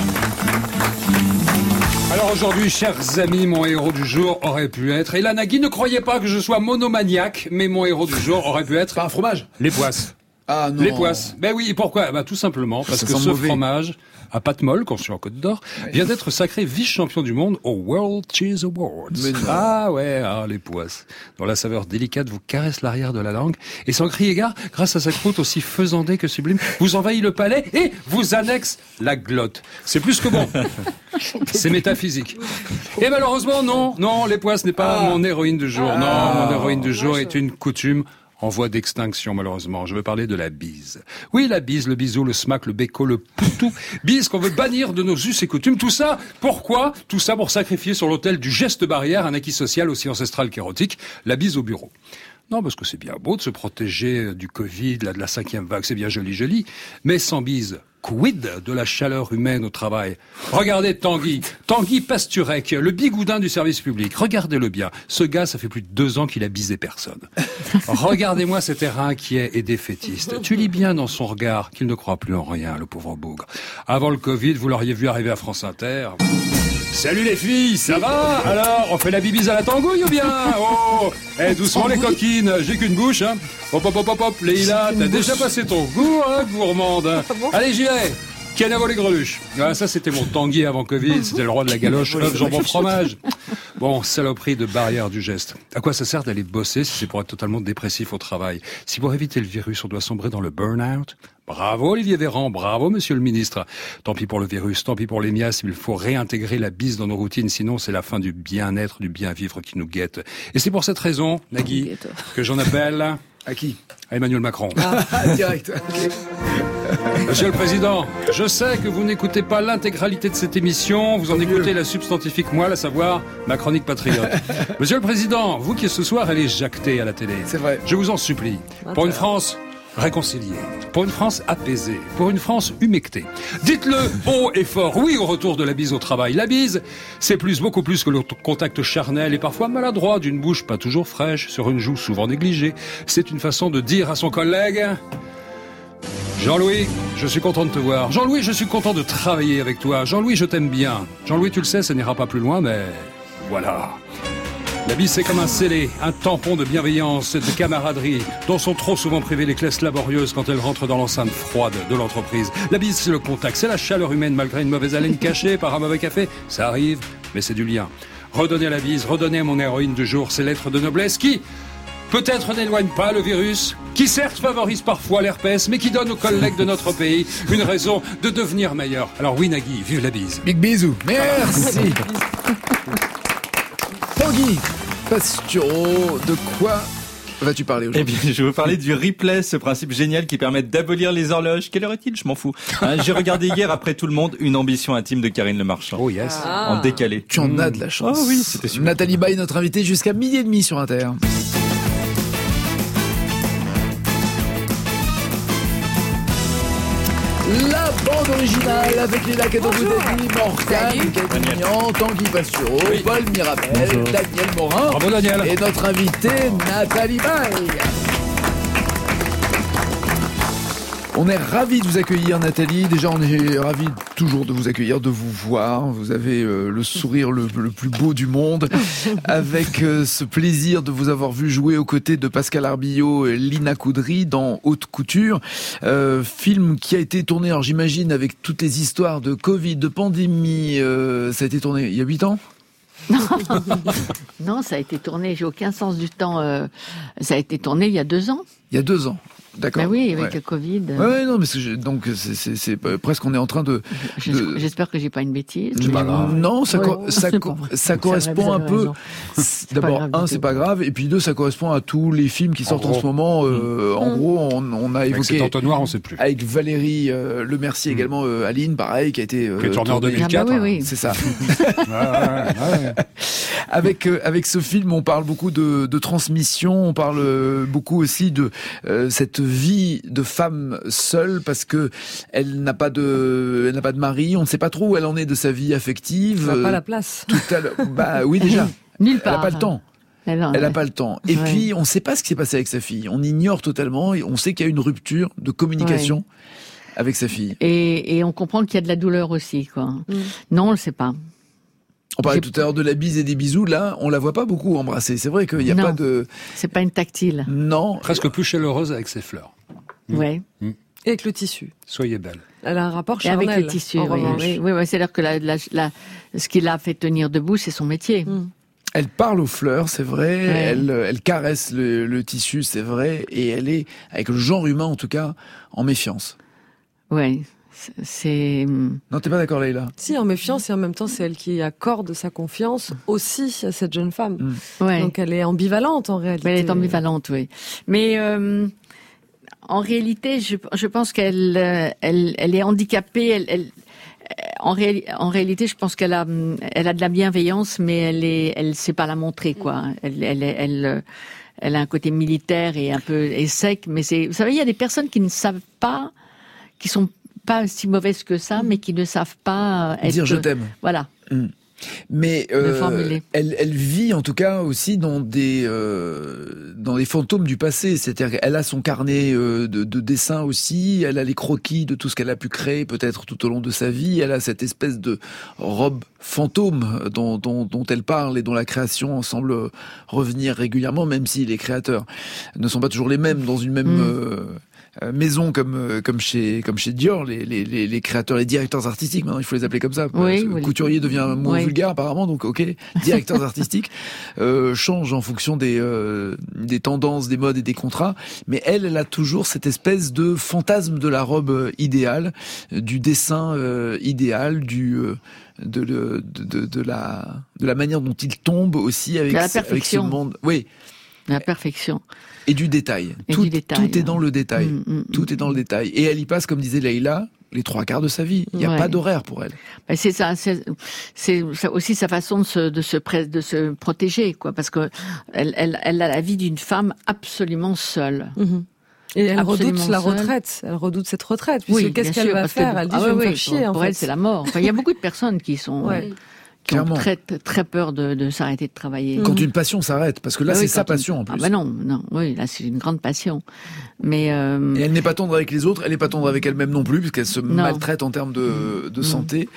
Alors aujourd'hui, chers amis, mon héros du jour aurait pu être... Et là, Nagui, ne croyez pas que je sois monomaniaque, mais mon héros du jour aurait pu être...
Pas un fromage.
Les poisses.
Ah non.
Les poisses. Ben oui, pourquoi? Ben tout simplement parce ça que ce mauvais. fromage à pâte molle, quand je suis en Côte d'Or, ouais. vient d'être sacré vice-champion du monde au World Cheese Awards. Ah ouais, ah, les poisses, dont la saveur délicate vous caresse l'arrière de la langue, et sans crier gare, grâce à sa croûte aussi faisandée que sublime, vous envahit le palais et vous annexe la glotte. C'est plus que bon. C'est métaphysique. Et malheureusement, non, non, les poisses n'est pas ah. mon héroïne du jour. Ah. Non, mon héroïne du jour est une coutume en voie d'extinction, malheureusement. Je veux parler de la bise. Oui, la bise, le bisou, le smack, le béco, le poutou. Bise qu'on veut bannir de nos us et coutumes. Tout ça, pourquoi? Tout ça pour sacrifier sur l'autel du geste barrière un acquis social aussi ancestral qu'érotique, la bise au bureau. Non, parce que c'est bien beau de se protéger du Covid, là, de la cinquième vague, c'est bien joli, joli. Mais sans bise, quid de la chaleur humaine au travail? Regardez Tanguy, Tanguy Pasturek, le bigoudin du service public. Regardez-le bien. Ce gars, ça fait plus de deux ans qu'il a bisé personne. Regardez-moi cet air inquiet et défaitiste. Tu lis bien dans son regard qu'il ne croit plus en rien, le pauvre bougre. Avant le Covid, vous l'auriez vu arriver à France Inter. Salut les filles, ça va? Alors, on fait la bibise à la tangouille ou bien? Oh, eh, doucement les coquines, j'ai qu'une bouche, hein. Hop, hop, hop, hop, hop, Leïla, t'as déjà passé ton goût, hein, gourmande, hein. Allez, j'y vais. Qui a volé greluche? Ah, ça, c'était mon Tanguy avant Covid, c'était le roi de la galoche, œuf, jambon, fromage. Bon, saloperie de barrière du geste. À quoi ça sert d'aller bosser si c'est pour être totalement dépressif au travail? Si pour éviter le virus, on doit sombrer dans le burn-out? Bravo Olivier Véran, bravo Monsieur le Ministre. Tant pis pour le virus, tant pis pour les miasmes, il faut réintégrer la bise dans nos routines, sinon c'est la fin du bien-être, du bien-vivre qui nous guette. Et c'est pour cette raison, Nagui, que j'en appelle...
À qui?
À Emmanuel Macron.
Ah, direct. Okay.
Monsieur le Président, je sais que vous n'écoutez pas l'intégralité de cette émission, vous en écoutez la substantifique moelle, à savoir ma chronique patriote. Monsieur le Président, vous qui ce soir allez jacter à la télé,
c'est vrai.
Je vous en supplie, pour une France réconciliée, pour une France apaisée, pour une France humectée. Dites-le haut et fort, oui au retour de la bise au travail. La bise, c'est plus, beaucoup plus que le contact charnel et parfois maladroit d'une bouche pas toujours fraîche, sur une joue souvent négligée. C'est une façon de dire à son collègue... Jean-Louis, je suis content de te voir. Jean-Louis, je suis content de travailler avec toi. Jean-Louis, je t'aime bien. Jean-Louis, tu le sais, ça n'ira pas plus loin, mais voilà. La bise, c'est comme un scellé, un tampon de bienveillance et de camaraderie dont sont trop souvent privées les classes laborieuses quand elles rentrent dans l'enceinte froide de l'entreprise. La bise, c'est le contact, c'est la chaleur humaine malgré une mauvaise haleine cachée par un mauvais café. Ça arrive, mais c'est du lien. Redonner la bise, redonner à mon héroïne du jour ces lettres de noblesse qui... peut-être n'éloigne pas le virus, qui certes favorise parfois l'herpès, mais qui donne aux collègues de notre pays une raison de devenir meilleur. Alors oui, Nagui, vive la bise.
Big bisous. Merci. Tanguy Pastureau, de quoi vas-tu parler aujourd'hui?
Eh bien, je vais vous parler du replay, ce principe génial qui permet d'abolir les horloges. Quelle heure est-il? Je m'en fous. Hein, j'ai regardé hier, après tout le monde, Une ambition intime de Karine Le Marchand.
Oh yes.
Ah. En décalé.
Tu en as de la chance.
Oh oui, c'était super.
Nathalie Baye, notre invitée, jusqu'à midi et demi sur Inter. La bande originale avec les lacs Boudadi, Morgane, Cadignan, Tanguy Pastureau, oui. Paul Mirabel, bonjour. Daniel Morin.
Bravo Daniel.
Et notre invité, Nathalie Baye. On est ravis de vous accueillir, Nathalie. Déjà, on est ravis toujours de vous accueillir, de vous voir. Vous avez euh, le sourire le, le plus beau du monde. Avec euh, ce plaisir de vous avoir vu jouer aux côtés de Pascal Arbillot et Lina Coudry dans Haute Couture. Euh, film qui a été tourné, alors j'imagine, avec toutes les histoires de Covid, de pandémie. Euh, ça a été tourné il y a huit ans ?
Non. Non, ça a été tourné, j'ai aucun sens du temps. Euh, ça a été tourné il y a deux ans.
Il y a deux ans. D'accord.
Ben oui, avec
ouais.
le Covid.
Ouais, ouais non, mais c'est, donc c'est, c'est, c'est presque on est en train de. de...
J'espère que j'ai pas une bêtise.
C'est pas grave. Non, ça, ouais, co- ça, co- ça correspond un peu. D'abord, grave, un, c'est pas grave, et puis deux, ça correspond à tous les films qui sortent en, en ce moment. Euh, mmh. En gros, on, on a évoqué. Avec
cet entonnoir, on sait plus.
Avec Valérie euh, Le Mercier mmh. également, euh, Aline, pareil, qui a été. Euh,
qui est tourné en deux mille quatre.
Ah bah oui, oui.
C'est ça. ouais, ouais, ouais. Avec euh, avec ce film, on parle beaucoup de, de transmission, on parle euh, beaucoup aussi de euh, cette vie de femme seule parce que elle n'a pas de, elle n'a pas de mari. On ne sait pas trop où elle en est de sa vie affective.
Elle n'a pas la place.
Tout à l'heure, bah oui déjà.
Nulle part.
Elle n'a pas le temps. Elle n'a ouais. pas le temps. Et ouais. puis on ne sait pas ce qui s'est passé avec sa fille. On ignore totalement. Et on sait qu'il y a une rupture de communication ouais. avec sa fille.
Et, et on comprend qu'il y a de la douleur aussi, quoi. Mm. Non, on le sait pas.
On parlait J'ai... tout à l'heure de la bise et des bisous. Là, on la voit pas beaucoup embrasser. C'est vrai qu'il n'y a
non,
pas de.
C'est pas une tactile.
Non.
Presque plus chaleureuse avec ses fleurs.
Mmh. Ouais.
Mmh. Et avec le tissu.
Soyez belle.
Elle a un rapport charnel.
Et avec le tissu. Oui, oui, oui, oui. C'est-à-dire que la, la, la, ce qui l'a fait tenir debout, c'est son métier. Mmh.
Elle parle aux fleurs, c'est vrai. Ouais. Elle, elle caresse le, le tissu, c'est vrai. Et elle est, avec le genre humain en tout cas, en méfiance.
Ouais. C'est...
Non, t'es pas d'accord, Leïla?
Si, en méfiance, et en même temps, c'est elle qui accorde sa confiance aussi à cette jeune femme.
Mmh. Ouais.
Donc elle est ambivalente en réalité.
Elle est ambivalente, oui. Mais euh, en réalité, je, je pense qu'elle elle, elle est handicapée. Elle, elle, en, ré, en réalité, je pense qu'elle a, elle a de la bienveillance, mais elle est, elle sait pas la montrer, quoi. Elle, elle, elle, elle, elle a un côté militaire et un peu et sec, mais c'est, vous savez, il y a des personnes qui ne savent pas, qui sont pas si mauvaise que ça, mais qui ne savent pas être...
dire je t'aime.
Voilà.
Mmh. Mais euh, elle, elle vit en tout cas aussi dans des euh, dans les fantômes du passé. C'est-à-dire qu'elle a son carnet euh, de, de dessins aussi. Elle a les croquis de tout ce qu'elle a pu créer peut-être tout au long de sa vie. Elle a cette espèce de robe fantôme dont, dont, dont elle parle et dont la création semble revenir régulièrement, même si les créateurs ne sont pas toujours les mêmes dans une même mmh. euh, maison comme comme chez comme chez Dior, les les les créateurs, les directeurs artistiques, maintenant il faut les appeler comme ça.
Oui, oui.
Couturier devient un mot oui. vulgaire apparemment, donc ok. Directeurs artistiques euh, changent en fonction des euh, des tendances, des modes et des contrats. Mais elle, elle a toujours cette espèce de fantasme de la robe idéale, du dessin euh, idéal, du euh, de, de de de la de la manière dont il tombe aussi avec avec ce monde. Oui.
La perfection.
Et du détail.
Et
tout,
du détail,
tout est dans le détail.
Mmh, mmh,
tout est dans le détail. Et elle y passe, comme disait Leïla, les trois quarts de sa vie. Il n'y a
ouais.
pas d'horaire pour elle.
Ben c'est ça. C'est, c'est aussi sa façon de se, de se, de se protéger, quoi. Parce que elle, elle, elle a la vie d'une femme absolument seule.
Mmh. Et elle
absolument
redoute la
seule.
retraite. Elle redoute cette retraite. Puisque
Oui,
qu'est-ce qu'elle
sûr,
va faire?
Que,
Elle dit,
ah
je vais
oui,
me faire
oui,
chier,
pour,
en
pour
fait.
elle, c'est la mort. Enfin, il y a beaucoup de personnes qui sont...
Ouais.
qui
Clairement.
ont très, très peur de, de s'arrêter de travailler.
Quand une passion s'arrête, parce que là,
ah
c'est
oui,
sa
une...
passion, en plus.
Ah bah non, non, oui, là, c'est une grande passion. Mais euh...
Et elle n'est pas tendre avec les autres, elle n'est pas tendre avec elle-même non plus, puisqu'elle se non. maltraite en termes de, de santé.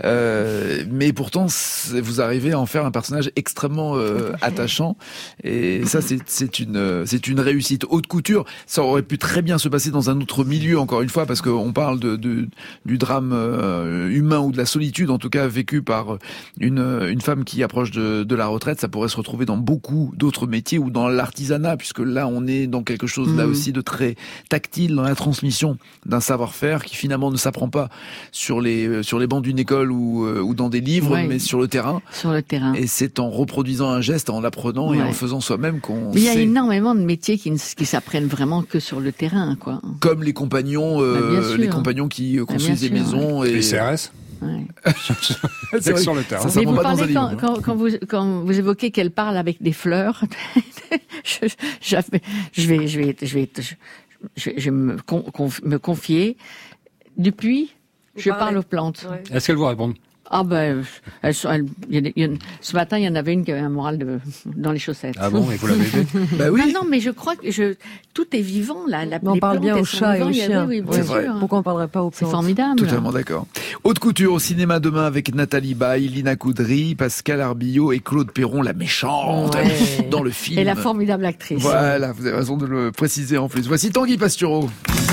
Euh, mais pourtant, vous arrivez à en faire un personnage extrêmement euh, attachant. Et ça, c'est, c'est une, c'est une réussite. Haute couture, ça aurait pu très bien se passer dans un autre milieu, encore une fois, parce qu'on parle de, de, du drame euh, humain ou de la solitude, en tout cas, vécu par une, une femme qui approche de, de la retraite, ça pourrait se retrouver dans beaucoup d'autres métiers ou dans l'artisanat, puisque là, on est dans quelque chose mmh. là aussi de très tactile dans la transmission d'un savoir-faire qui finalement ne s'apprend pas sur les, sur les bancs d'une école ou, ou dans des livres, ouais. mais sur le terrain.
Sur le terrain.
Et c'est en reproduisant un geste, en l'apprenant ouais. et en faisant soi-même qu'on
Mais il y a
sait.
énormément de métiers qui, ne, qui s'apprennent vraiment que sur le terrain, quoi.
Comme les compagnons, euh, les compagnons qui construisent des
sûr,
maison.
Ouais.
Et...
Les C R S.
Ouais.
C'est sur le terrain.
Mais vous parlez quand, quand, quand, vous, quand vous évoquez qu'elle parle avec des fleurs, je, je, je vais, je vais, je vais, je, je vais, je vais me, conf, me confier. Depuis, vous je parlez. parle aux plantes.
Ouais. Est-ce qu'elle vous répond?
Ah ben, elle, elle, elle, elle, ce matin, il y en avait une qui avait un moral de, dans les chaussettes.
Ah bon, et vous l'avez aidé?
Bah oui.
Non, non, mais je crois que je, tout est vivant là. La,
on
les
parle
plantes,
bien aux chats et aux chiens.
Oui, oui,
c'est vrai.
sûr.
Pourquoi on parlerait pas aux plantes?
C'est formidable.
Totalement d'accord. Haute couture au cinéma demain avec Nathalie Baye, Lina Coudry, Pascal Arbillot et Claude Perron, la méchante, ouais. dans le film.
Et la formidable actrice.
Voilà, vous avez raison de le préciser en plus. Voici Tanguy Pastureau.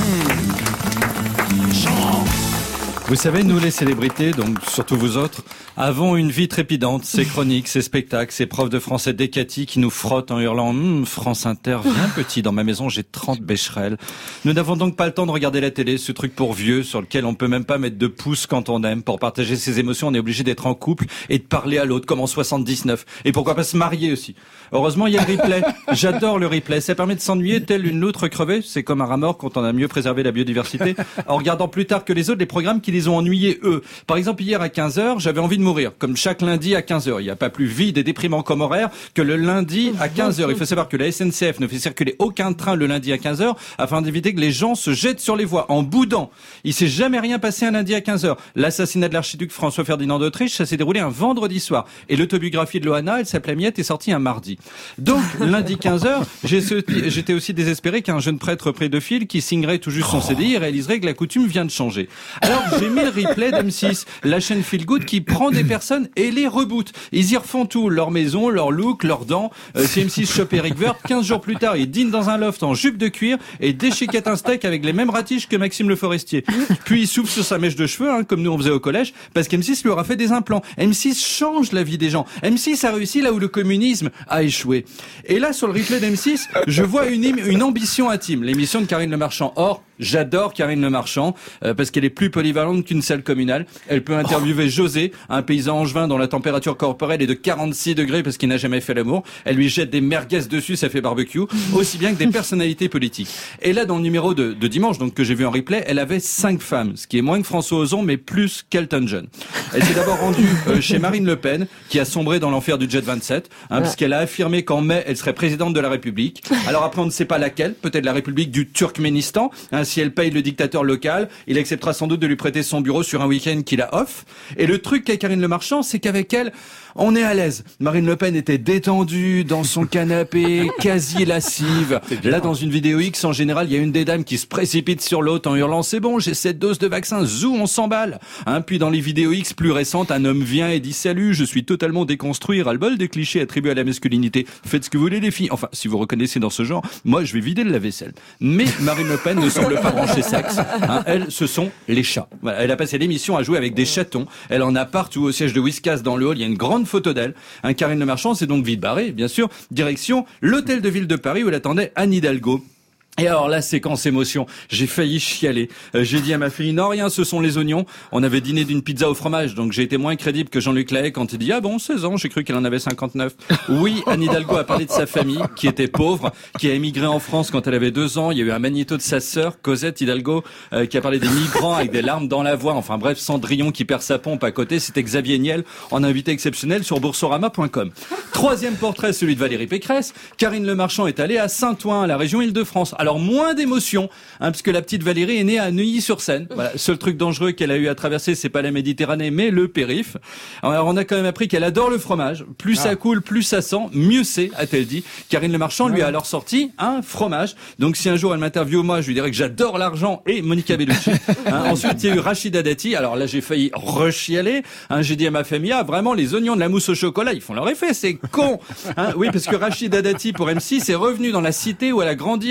Vous savez, nous les célébrités, donc surtout vous autres, avons une vie trépidante, ces chroniques, ces spectacles, ces profs de français décatis qui nous frottent en hurlant hm, « France Inter, viens petit, dans ma maison j'ai trente bécherelles ». Nous n'avons donc pas le temps de regarder la télé, ce truc pour vieux sur lequel on peut même pas mettre de pouce quand on aime. Pour partager ses émotions, on est obligé d'être en couple et de parler à l'autre comme en soixante-dix-neuf. Et pourquoi pas se marier aussi. Heureusement, il y a le replay. J'adore le replay. Ça permet de s'ennuyer tel une loutre crevée. C'est comme un rat mort quand on a mieux préservé la biodiversité. En regardant plus tard que les autres les programmes qui les ont ennuyés, eux. Par exemple, hier à quinze heures, j'avais envie de mourir. Comme chaque lundi à quinze heures. Il n'y a pas plus vide et déprimant comme horaire que le lundi à quinze heures. Il faut savoir que la S N C F ne fait circuler aucun train le lundi à quinze heures afin d'éviter que les gens se jettent sur les voies en boudant. Il s'est jamais rien passé un lundi à quinze heures. L'assassinat de l'archiduc François-Ferdinand d'Autriche, ça s'est déroulé un vendredi soir. Et l'autobiographie de Loana, elle s'appelait Miette, est sortie un mardi. Donc, lundi quinze heures, j'étais aussi désespéré qu'un jeune prêtre pédophile qui signerait tout juste son C D I et réaliserait que la coutume vient de changer. Alors, j'ai mis le replay d'M six, la chaîne Feel Good qui prend des personnes et les reboot. Ils y refont tout, leur maison, leur look, leurs dents. Euh, si M six chope Eric Woerth, quinze jours plus tard, il dîne dans un loft en jupe de cuir et déchiquette un steak avec les mêmes ratiches que Maxime Le Forestier. Puis il souffle sur sa mèche de cheveux, hein, comme nous on faisait au collège, parce qu'M six lui aura fait des implants. M six change la vie des gens. M six a réussi là où le communisme a échoué. Et là, sur le replay d'M six, je vois une, une ambition intime. L'émission de Karine Le Marchand. Or, j'adore Karine Le Marchand, euh, parce qu'elle est plus polyvalente qu'une salle communale. Elle peut interviewer José, un paysan angevin dont la température corporelle est de quarante-six degrés parce qu'il n'a jamais fait l'amour. Elle lui jette des merguez dessus, ça fait barbecue. Aussi bien que des personnalités politiques. Et là, dans le numéro de, de dimanche, donc que j'ai vu en replay, elle avait cinq femmes. Ce qui est moins que François Ozon, mais plus qu'Elton John. Elle s'est d'abord rendue euh, chez Marine Le Pen, qui a sombré dans l'enfer du Jet vingt-sept, hein, parce qu'elle a affirmé qu'en mai, elle serait présidente de la République. Alors après, on ne sait pas laquelle. Peut-être la République du Turkménistan. Hein, si elle paye le dictateur local, il acceptera sans doute de lui prêter son bureau sur un week-end qu'il a off. Et le truc qu'a Karine Le Marchand, c'est qu'avec elle, on est à l'aise. Marine Le Pen était détendue dans son canapé, quasi lascive. Là, dans une vidéo X, en général, il y a une des dames qui se précipite sur l'autre en hurlant « C'est bon, j'ai cette dose de vaccin, zou, on s'emballe !» Hein, puis dans les vidéos X plus récentes, un homme vient et dit « Salut, je suis totalement déconstruit, ras-le-bol des clichés attribués à la masculinité. Faites ce que vous voulez les filles. » Enfin, si vous reconnaissez dans ce genre, moi, je vais vider le lave-vaisselle. Mais Marine Le Pen ne semble pas brancher sexe. Hein, elle, ce sont les chats. Voilà, elle a passé l'émission à jouer avec des chatons. Elle en a partout. Au siège de Whiskas, dans le hall, il y a une grande photo d'elle. Un Karine Le Marchand s'est donc vite barré, bien sûr, direction l'hôtel de ville de Paris où elle attendait Anne Hidalgo. Et alors la séquence émotion, j'ai failli chialer. Euh, j'ai dit à ma fille, non rien, ce sont les oignons. On avait dîné d'une pizza au fromage, donc j'ai été moins crédible que Jean-Luc Lahaye quand il dit, ah bon, seize ans, j'ai cru qu'elle en avait cinquante-neuf. Oui, Anne Hidalgo a parlé de sa famille, qui était pauvre, qui a émigré en France quand elle avait deux ans. Il y a eu un magnéto de sa sœur, Cosette Hidalgo, euh, qui a parlé des migrants avec des larmes dans la voix. Enfin bref, Cendrillon qui perd sa pompe à côté, c'était Xavier Niel, en invité exceptionnel sur boursorama point com. Troisième portrait, celui de Valérie Pécresse. Karine Le Marchand est allée à Saint-Ouen, la région Île-de-France. Alors moins d'émotion. Hein, parce que la petite Valérie est née à Neuilly-sur-Seine. Voilà, seul truc dangereux qu'elle a eu à traverser, c'est pas la Méditerranée, mais le périph. Alors on a quand même appris qu'elle adore le fromage. Plus ah. ça coule, plus ça sent, mieux c'est, a-t-elle dit. Karine Le Marchand lui a alors sorti un fromage. Donc si un jour elle m'interviewe moi, je lui dirais que j'adore l'argent et Monica Bellucci. Hein, ensuite il y a eu Rachida Dati. Alors là j'ai failli rechialer. Hein, j'ai dit à ma famille, ah vraiment les oignons de la mousse au chocolat, ils font leur effet, c'est con. Hein, oui parce que Rachida Dati pour M six est revenue dans la cité où elle a grandi à Chalon-sur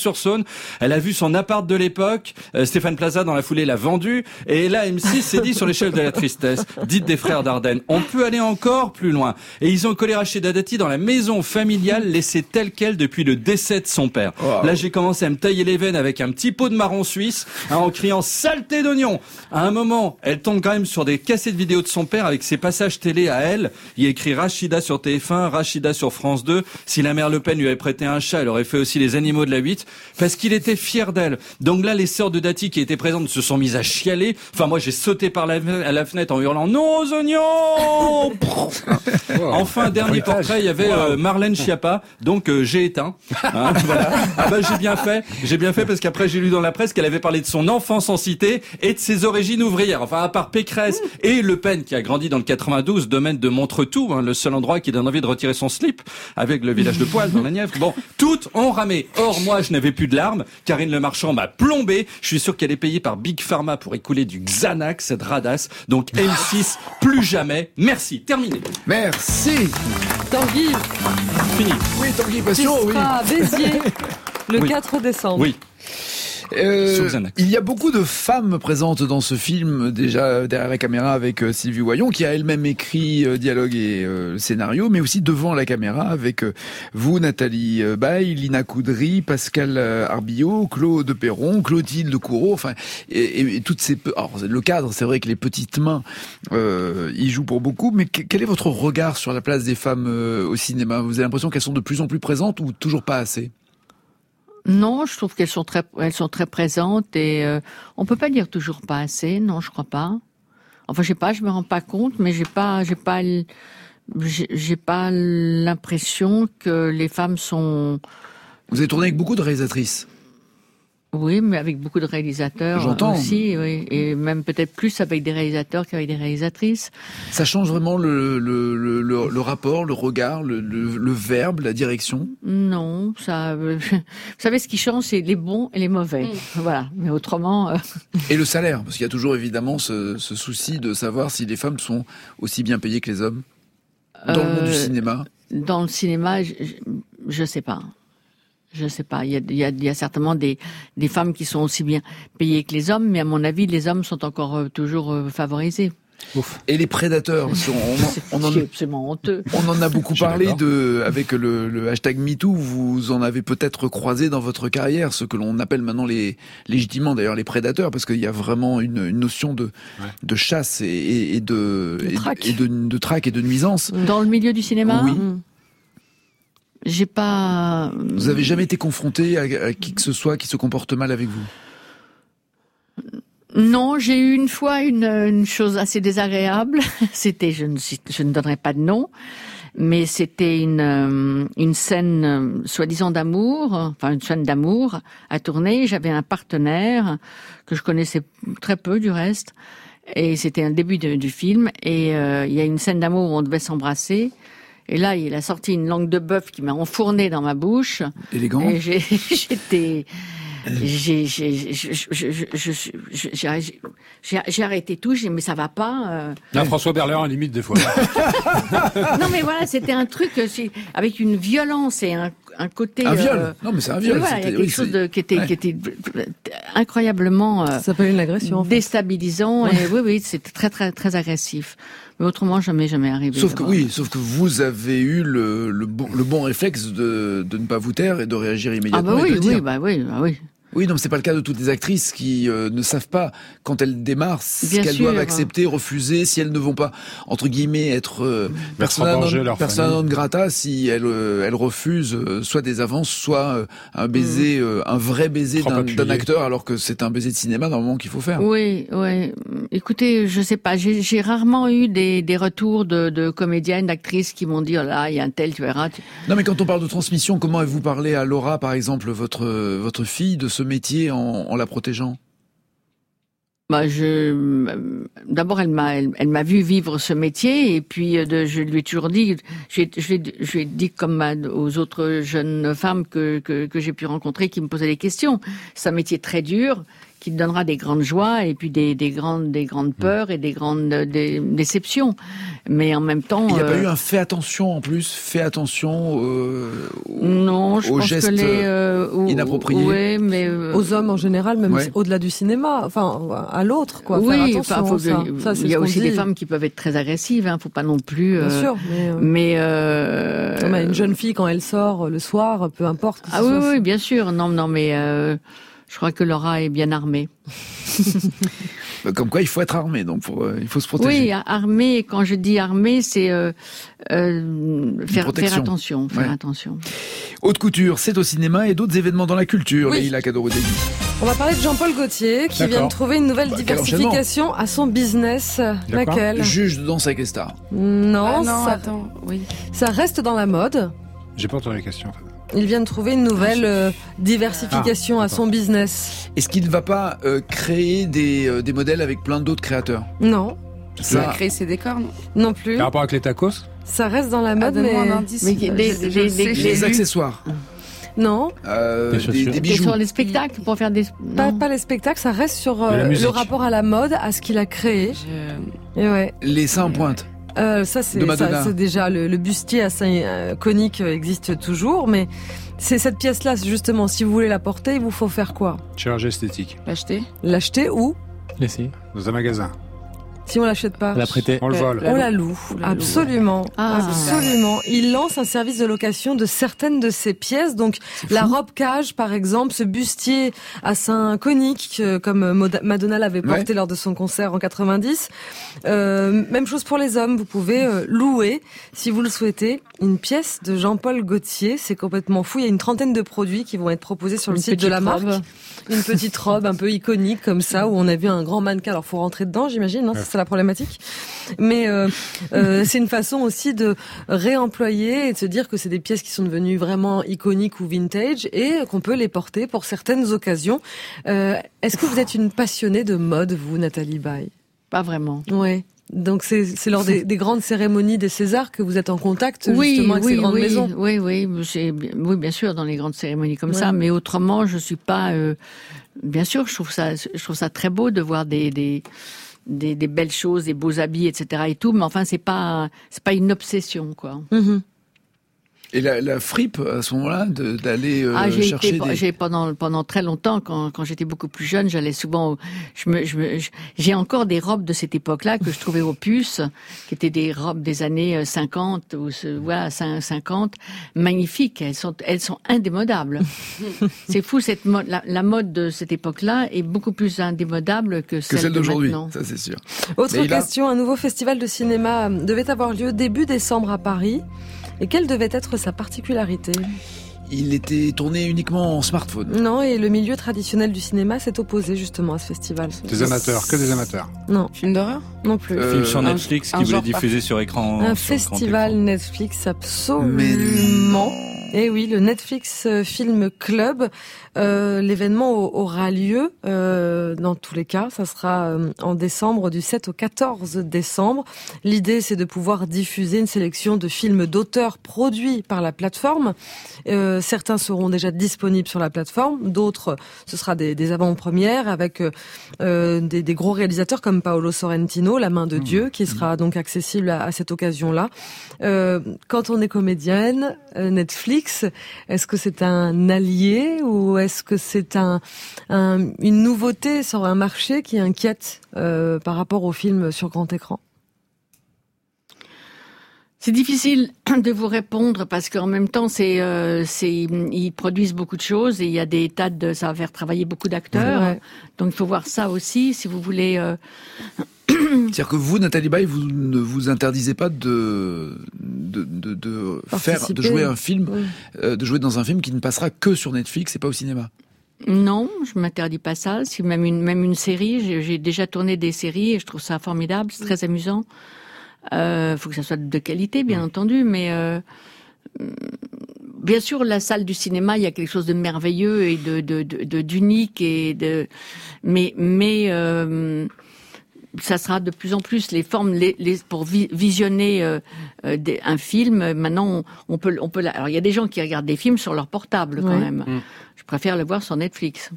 Chalon-sur-Saône. Elle a vu son appart de l'époque. Euh, Stéphane Plaza, dans la foulée, l'a vendu. Et là, M six s'est dit sur l'échelle de la tristesse, dites des frères Dardenne, on peut aller encore plus loin. Et ils ont collé Rachida Dati dans la maison familiale, laissée telle quelle depuis le décès de son père. Wow. Là, j'ai commencé à me tailler les veines avec un petit pot de marron suisse, hein, en criant saleté d'oignon. À un moment, elle tombe quand même sur des cassettes vidéo de son père avec ses passages télé à elle. Il y a écrit Rachida sur T F un, Rachida sur France deux. Si la mère Le Pen lui avait prêté un chat, elle aurait fait aussi les animaux de la huit, parce qu'il était fier d'elle. Donc là, les sœurs de Dati qui étaient présentes se sont mises à chialer. Enfin, moi, j'ai sauté par la, à la fenêtre en hurlant « Non aux oignons !» Enfin, dernier portrait, il y avait euh, Marlène Schiappa, donc euh, j'ai éteint. Hein, voilà. Ah bah, j'ai bien fait, j'ai bien fait parce qu'après j'ai lu dans la presse qu'elle avait parlé de son enfance en cité et de ses origines ouvrières. Enfin, à part Pécresse et Le Pen qui a grandi dans le quatre-vingt-douze, domaine de Montretout, hein, le seul endroit qui donne envie de retirer son slip, avec le village de Poil dans la Nièvre. Bon, toutes ont ramé. Or, moi, je n'avais plus de larmes. Karine Le Marchand m'a plombé. Je suis sûr qu'elle est payée par Big Pharma pour écouler du Xanax, cette radasse. Donc M six, plus jamais. Merci. Terminé.
Merci.
Tanguy.
Fini.
Oui, Tanguy Passion, oui.
À Béziers, le
oui.
quatre décembre.
Oui.
Euh, il y a beaucoup de femmes présentes dans ce film, déjà derrière la caméra avec euh, Sylvie Oyon, qui a elle-même écrit euh, dialogue et euh, scénario, mais aussi devant la caméra avec euh, vous, Nathalie euh, Baye, Lina Coudry, Pascal euh, Arbillot, Claude Perron, Clotilde Courreau, enfin, et, et, et toutes ces... Alors, le cadre, c'est vrai que les petites mains euh, y jouent pour beaucoup, mais que, quel est votre regard sur la place des femmes euh, au cinéma ? Vous avez l'impression qu'elles sont de plus en plus présentes ou toujours pas assez ?
Non, je trouve qu'elles sont très, elles sont très présentes et euh, on peut pas dire toujours pas assez. Non, je crois pas. Enfin, je sais pas, je me rends pas compte, mais j'ai pas, j'ai pas, j'ai, j'ai pas l'impression que les femmes sont.
Vous avez tourné avec beaucoup de réalisatrices.
Oui, mais avec beaucoup de réalisateurs
J'entends.
aussi, oui, et même peut-être plus avec des réalisateurs qu'avec des réalisatrices.
Ça change vraiment le, le, le, le, le rapport, le regard, le, le, le verbe, la direction ?
Non, ça. Euh, vous savez, ce qui change, c'est les bons et les mauvais. Mmh. Voilà, mais autrement. Euh...
Et le salaire, parce qu'il y a toujours évidemment ce, ce souci de savoir si les femmes sont aussi bien payées que les hommes dans euh, le monde du cinéma.
Dans le cinéma, je, je, je sais pas. Je sais pas. Il y a, il y a, il y a certainement des, des femmes qui sont aussi bien payées que les hommes, mais à mon avis, les hommes sont encore euh, toujours euh, favorisés.
Ouf. Et les prédateurs, on, on, on, en,
absolument honteux.
On en a beaucoup parlé de, avec le, le hashtag MeToo. Vous en avez peut-être croisé dans votre carrière, ce que l'on appelle maintenant les, légitimement d'ailleurs les prédateurs, parce qu'il y a vraiment une, une notion de, ouais. de chasse et, et, et de,
de traque
et, et de, de traque et de nuisance.
Dans le milieu du cinéma.
Oui.
Mmh. J'ai pas.
Vous avez jamais été confronté à, à qui que ce soit qui se comporte mal avec vous ?
Non, j'ai eu une fois une, une chose assez désagréable. C'était, je ne, je ne donnerai pas de nom, mais c'était une, une scène soi-disant d'amour, enfin une scène d'amour à tourner. J'avais un partenaire que je connaissais très peu du reste, et c'était un début de, du film. Et euh, il y a une scène d'amour où on devait s'embrasser. Et là, il a sorti une langue de bœuf qui m'a enfourné dans ma bouche.
Élégant.
Et j'ai, j'étais, j'ai, j'ai, j'ai, j'ai, j'ai, j'ai arrêté tout. J'ai dit, mais ça va pas. Euh...
Là, François Berléand, limite des fois.
Non, mais voilà, c'était un truc avec une violence et un, un côté.
Un viol.
Euh...
Non, mais c'est un viol.
Voilà, il y a quelque oui, chose de, qui était, ouais. qui était incroyablement. Euh,
ça s'appelle une agression. En fait.
Déstabilisant. Ouais. Et oui, oui, c'était très, très, très agressif. Mais autrement, jamais, jamais arrivé.
Sauf que oui, sauf que vous avez eu le, le, bon, le bon réflexe de, de ne pas vous taire et de réagir immédiatement.
Ah bah oui,
et de le
oui,
dire.
bah oui, bah oui.
Oui, non, mais c'est pas le cas de toutes les actrices qui euh, ne savent pas quand elles démarrent ce
Bien
qu'elles
sûr,
doivent accepter, refuser, si elles ne vont pas entre guillemets être euh, persona non, persona non grata, si elles euh, elles refusent euh, soit des avances, soit euh, un baiser, mmh. euh, un vrai baiser d'un, d'un acteur, alors que c'est un baiser de cinéma normalement qu'il faut faire.
Oui, oui. Écoutez, je sais pas, j'ai, j'ai rarement eu des, des retours de, de comédiennes, d'actrices qui m'ont dit oh là, il y a un tel, tu verras. Tu...
Non, mais quand on parle de transmission, comment avez-vous parlé à Laura, par exemple, votre votre fille, de ce métier en, en la protégeant?
Bah, je, d'abord, elle m'a, elle, elle m'a vu vivre ce métier, et puis de, je lui ai toujours dit, je, je, je lui ai dit comme aux autres jeunes femmes que, que, que j'ai pu rencontrer qui me posaient des questions. C'est un métier très dur, qui te donnera des grandes joies et puis des, des grandes, des grandes peurs et des grandes des déceptions. Mais en même temps,
il n'y a
euh,
pas eu un fais attention en plus, fais attention euh, aux,
non, je
aux
pense
gestes
que les, euh, ou,
inappropriés.
Ouais, mais euh,
aux hommes en général, même
ouais.
au-delà du cinéma, enfin à l'autre, quoi.
Oui,
faire attention,
enfin, faut
ça.
que,
Ça, c'est
il y a
ce
aussi
qu'on
des
dit.
femmes qui peuvent être très agressives. Hein, faut pas non plus.
Bien
euh,
sûr, mais, euh,
mais euh,
non, mais une jeune fille quand elle sort le soir, peu importe.
Ah oui, oui, bien sûr. Non, non, mais euh, je crois que Laura est bien armée.
Comme quoi, il faut être armé, donc pour, euh, il faut se protéger.
Oui, armé. Quand je dis armé, c'est euh, euh, faire, faire attention, faire
ouais.
attention.
Haute couture, c'est au cinéma et d'autres événements dans la culture.
Oui.
Leïla Kadoroudi.
On va parler de Jean-Paul Gaultier qui vient de trouver une nouvelle bah, diversification à son business. Laquelle ?
Juge de Danse avec les stars.
Non,
ah non
ça,
attends, oui.
Ça reste dans la mode.
J'ai pas entendu la question. En fait.
Il vient de trouver une nouvelle euh, diversification ah, à son business.
Est-ce qu'il ne va pas euh, créer des, euh, des modèles avec plein d'autres créateurs ?
Non.
Ça va créer ses décors, non ?
Non plus.
Par rapport avec les tacos ?
Ça reste dans la mode,
ah,
mais...
un indice.
mais des, des, des, des,
les accessoires.
Non.
Euh,
des,
des, des bijoux.
Sur les spectacles pour faire des.
Pas, pas les spectacles, ça reste sur euh, le rapport à la mode, à ce qu'il a créé. Je... Et ouais.
Les seins en pointe.
Euh, ça c'est ça, c'est déjà le, le bustier à seins euh, conique existe toujours, mais c'est cette pièce-là justement. Si vous voulez la porter, il vous faut faire quoi ?
Chirurgie esthétique.
L'acheter.
L'acheter où ?
Laisser.
Dans un magasin.
Si on l'achète pas,
la prêter.
On le vole.
On la loue, absolument,
ah,
absolument. Il lance un service de location de certaines de ses pièces. Donc la robe cage, par exemple, ce bustier à seins coniques, comme Madonna l'avait porté ouais. lors de son concert en quatre-vingt-dix. Euh, même chose pour les hommes. Vous pouvez euh, louer, si vous le souhaitez, une pièce de Jean-Paul Gaultier. C'est complètement fou. Il y a une trentaine de produits qui vont être proposés sur le
une
site de la
robe.
marque. Une petite robe un peu iconique comme ça, où on a vu un grand mannequin. Alors faut rentrer dedans, j'imagine. Hein, ouais. C'est la problématique. Mais euh, euh, c'est une façon aussi de réemployer et de se dire que c'est des pièces qui sont devenues vraiment iconiques ou vintage et qu'on peut les porter pour certaines occasions. Euh, est-ce que vous êtes une passionnée de mode, vous, Nathalie Baye ?
Pas vraiment.
Ouais. Donc c'est, c'est lors des, des grandes cérémonies des Césars que vous êtes en contact
oui,
justement avec
oui,
ces grandes
oui,
maisons.
Oui, oui, c'est, oui, bien sûr, dans les grandes cérémonies comme ouais. ça. Mais autrement, je suis pas. Euh, bien sûr, je trouve ça, je trouve ça très beau de voir des des des, des belles choses, des beaux habits, et cetera. Et tout. Mais enfin, c'est pas c'est pas une obsession, quoi.
Mm-hmm.
Et la, la fripe à ce moment-là de, d'aller euh,
ah, j'ai
chercher
été,
des...
j'ai pendant pendant très longtemps quand quand j'étais beaucoup plus jeune, j'allais souvent au, je me je me je, j'ai encore des robes de cette époque-là que je trouvais aux puces, qui étaient des robes des années cinquante ou voilà cinquante, magnifiques, elles sont elles sont indémodables. C'est fou cette mode la, la mode de cette époque-là est beaucoup plus indémodable que celle,
que celle
de
d'aujourd'hui,
maintenant.
Ça c'est sûr.
Autre
Mais
question,
a...
un nouveau festival de cinéma devait avoir lieu début décembre à Paris. Et quelle devait être sa particularité ?
Il était tourné uniquement en smartphone.
Non, et le milieu traditionnel du cinéma s'est opposé justement à ce festival.
Des amateurs, que des amateurs.
Non.
Film d'horreur ?
Non plus.
Euh, Film sur Netflix
un,
qui
un
voulait diffuser sur écran.
Un
sur
festival
écran.
Netflix absolument. Et oui, le Netflix Film Club. Euh, l'événement aura lieu euh, dans tous les cas. Ça sera euh, en décembre, du sept au quatorze décembre. L'idée, c'est de pouvoir diffuser une sélection de films d'auteurs produits par la plateforme. Euh, certains seront déjà disponibles sur la plateforme. D'autres, ce sera des, des avant-premières avec euh, des, des gros réalisateurs comme Paolo Sorrentino, La main de Dieu, qui sera donc accessible à, à cette occasion-là. Euh, quand on est comédienne, euh, Netflix, est-ce que c'est un allié ou est-ce que c'est un, un une nouveauté sur un marché qui inquiète euh, par rapport aux films sur grand écran ?
C'est difficile de vous répondre parce qu'en même temps, c'est, euh, c'est, ils produisent beaucoup de choses et il y a des tas de, ça va faire travailler beaucoup d'acteurs. Ouais. Donc il faut voir ça aussi, si vous voulez. Euh...
C'est-à-dire que vous, Nathalie Baye, vous ne vous interdisez pas de de de, de faire, de jouer un film, oui. euh, de jouer dans un film qui ne passera que sur Netflix et pas au cinéma.
Non, je m'interdis pas ça. C'est même une même une série. J'ai, j'ai déjà tourné des séries et je trouve ça formidable. C'est très amusant. Euh, faut que ça soit de qualité, bien mmh. entendu, mais euh, bien sûr, la salle du cinéma, il y a quelque chose de merveilleux et de, de, de, de d'unique et de, mais, mais euh, ça sera de plus en plus les formes, les, les pour vi, visionner euh, euh, des, un film. Maintenant, on, on peut, on peut. Alors, il y a des gens qui regardent des films sur leur portable quand ouais. même. Mmh. Je préfère le voir sur Netflix.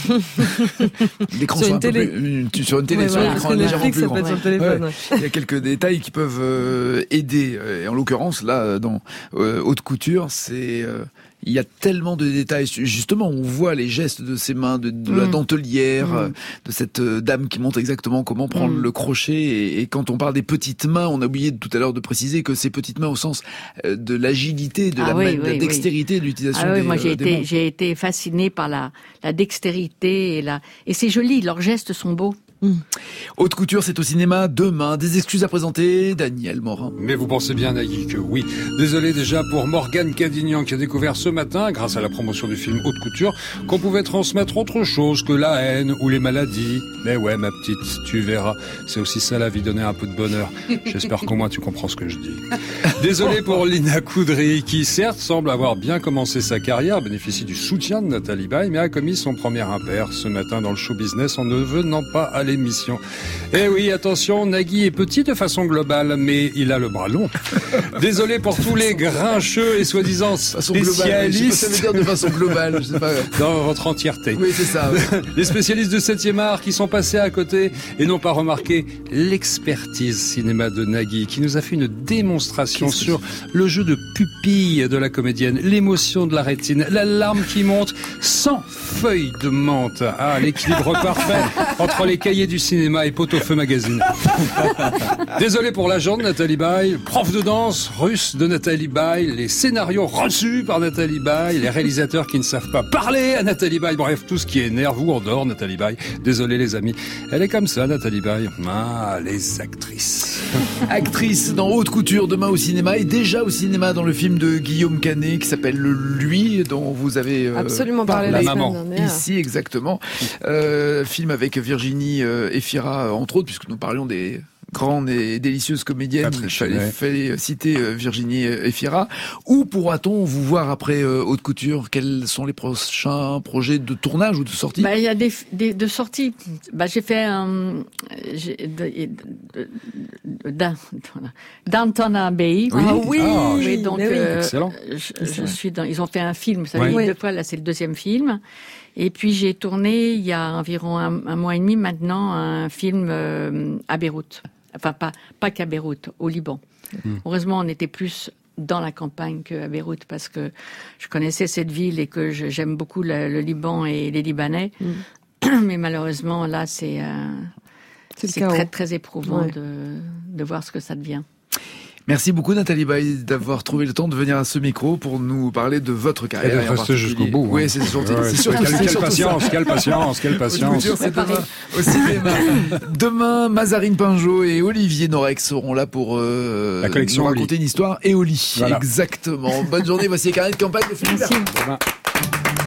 L'écran sur une télé, plus, sur une télé, ouais, sur voilà, l'écran légèrement plus grand.
Ouais. Sur le téléphone, ouais.
Ouais. Il y a quelques détails qui peuvent euh, aider. Et en l'occurrence, là, dans euh, haute couture, c'est euh, il y a tellement de détails. Justement, on voit les gestes de ses mains, de, de mmh. la dentelière, mmh. de cette dame qui montre exactement comment prendre mmh. le crochet. Et, et quand on parle des petites mains, on a oublié tout à l'heure de préciser que ces petites mains au sens de l'agilité, de,
ah
la,
oui,
main,
oui,
de la
oui.
dextérité de l'utilisation
ah
des,
oui, moi j'ai
euh,
été, j'ai été fascinée par la, la dextérité et la, et c'est joli, leurs gestes sont beaux.
Mmh. Haute couture, c'est au cinéma demain. Des excuses à présenter, Daniel Morin.
Mais vous pensez bien, Nagui, que oui. Désolé déjà pour Morgane Cadignan qui a découvert ce matin, grâce à la promotion du film Haute couture, qu'on pouvait transmettre autre chose que la haine ou les maladies. Mais ouais, ma petite, tu verras. C'est aussi ça la vie, donner un peu de bonheur. J'espère qu'au moins tu comprends ce que je dis. Désolé pour Lina Coudry, qui certes semble avoir bien commencé sa carrière, bénéficie du soutien de Nathalie Baye, mais a commis son premier impair ce matin dans le show business en ne venant pas à l'émission. Eh oui, attention, Nagui est petit de façon globale, mais il a le bras long. Désolé pour tous les grincheux et soi-disant spécialistes.
Je sais pas ce que ça veut dire de façon globale, je sais pas.
Dans votre entièreté.
Oui, c'est ça. Ouais.
Les spécialistes de septième art qui sont passés à côté et n'ont pas remarqué l'expertise cinéma de Nagui, qui nous a fait une démonstration sur le jeu de pupille de la comédienne, l'émotion de la rétine, la larme qui monte sans feuille de menthe. Ah, l'équilibre parfait entre les cahiers du cinéma et Pot-au-feu magazine. Désolé pour l'agent de Nathalie Baye, prof de danse russe de Nathalie Baye, les scénarios reçus par Nathalie Baye, les réalisateurs qui ne savent pas parler à Nathalie Baye, bref, tout ce qui énerve ou endort Nathalie Baye. Désolé les amis, elle est comme ça Nathalie Baye. Ah, les actrices.
Actrice dans Haute couture demain au cinéma et déjà au cinéma dans le film de Guillaume Canet qui s'appelle Lui, dont vous avez euh,
absolument parlé la, la maman
ici exactement. Euh, film avec Virginie euh, Efira entre autres, puisque nous parlions des grande et délicieuse comédienne, il fallait, fallait citer Virginie Efira. Où pourra-t-on vous voir après euh, Haute couture? Quels sont les prochains projets de tournage ou de sortie?
Bah, il y a des, des de sorties. Bah, j'ai fait un Downton Abbey.
Oui. Ah oui,
ah, oui donc
oui.
Euh,
excellent.
Je, je suis dans. Ils ont fait un film. Vous savez, oui. deux fois là, c'est le deuxième film. Et puis j'ai tourné il y a environ un, un mois et demi maintenant un film euh, à Beyrouth. Enfin, pas, pas qu'à Beyrouth, au Liban. Mmh. Heureusement, on était plus dans la campagne qu'à Beyrouth parce que je connaissais cette ville et que je, j'aime beaucoup le, le Liban et les Libanais. Mmh. Mais malheureusement, là, c'est, euh, c'est, c'est très, très éprouvant ouais. de, de voir ce que ça devient.
Merci beaucoup Nathalie Baye d'avoir trouvé le temps de venir à ce micro pour nous parler de votre carrière.
Et de rester jusqu'au bout. Hein.
Oui, c'est surtout,
ouais,
c'est surtout,
quelle,
c'est
quelle
surtout
patience,
ça.
quelle patience, quelle patience.
Couture, c'est demain au cinéma. Demain, Mazarine Pinjot et Olivier Norek seront là pour euh,
La collection
nous raconter
Oli.
Une histoire et au lit.
Voilà.
Exactement. Bonne journée. Voici les carnets de campagne de Philippe.
Merci.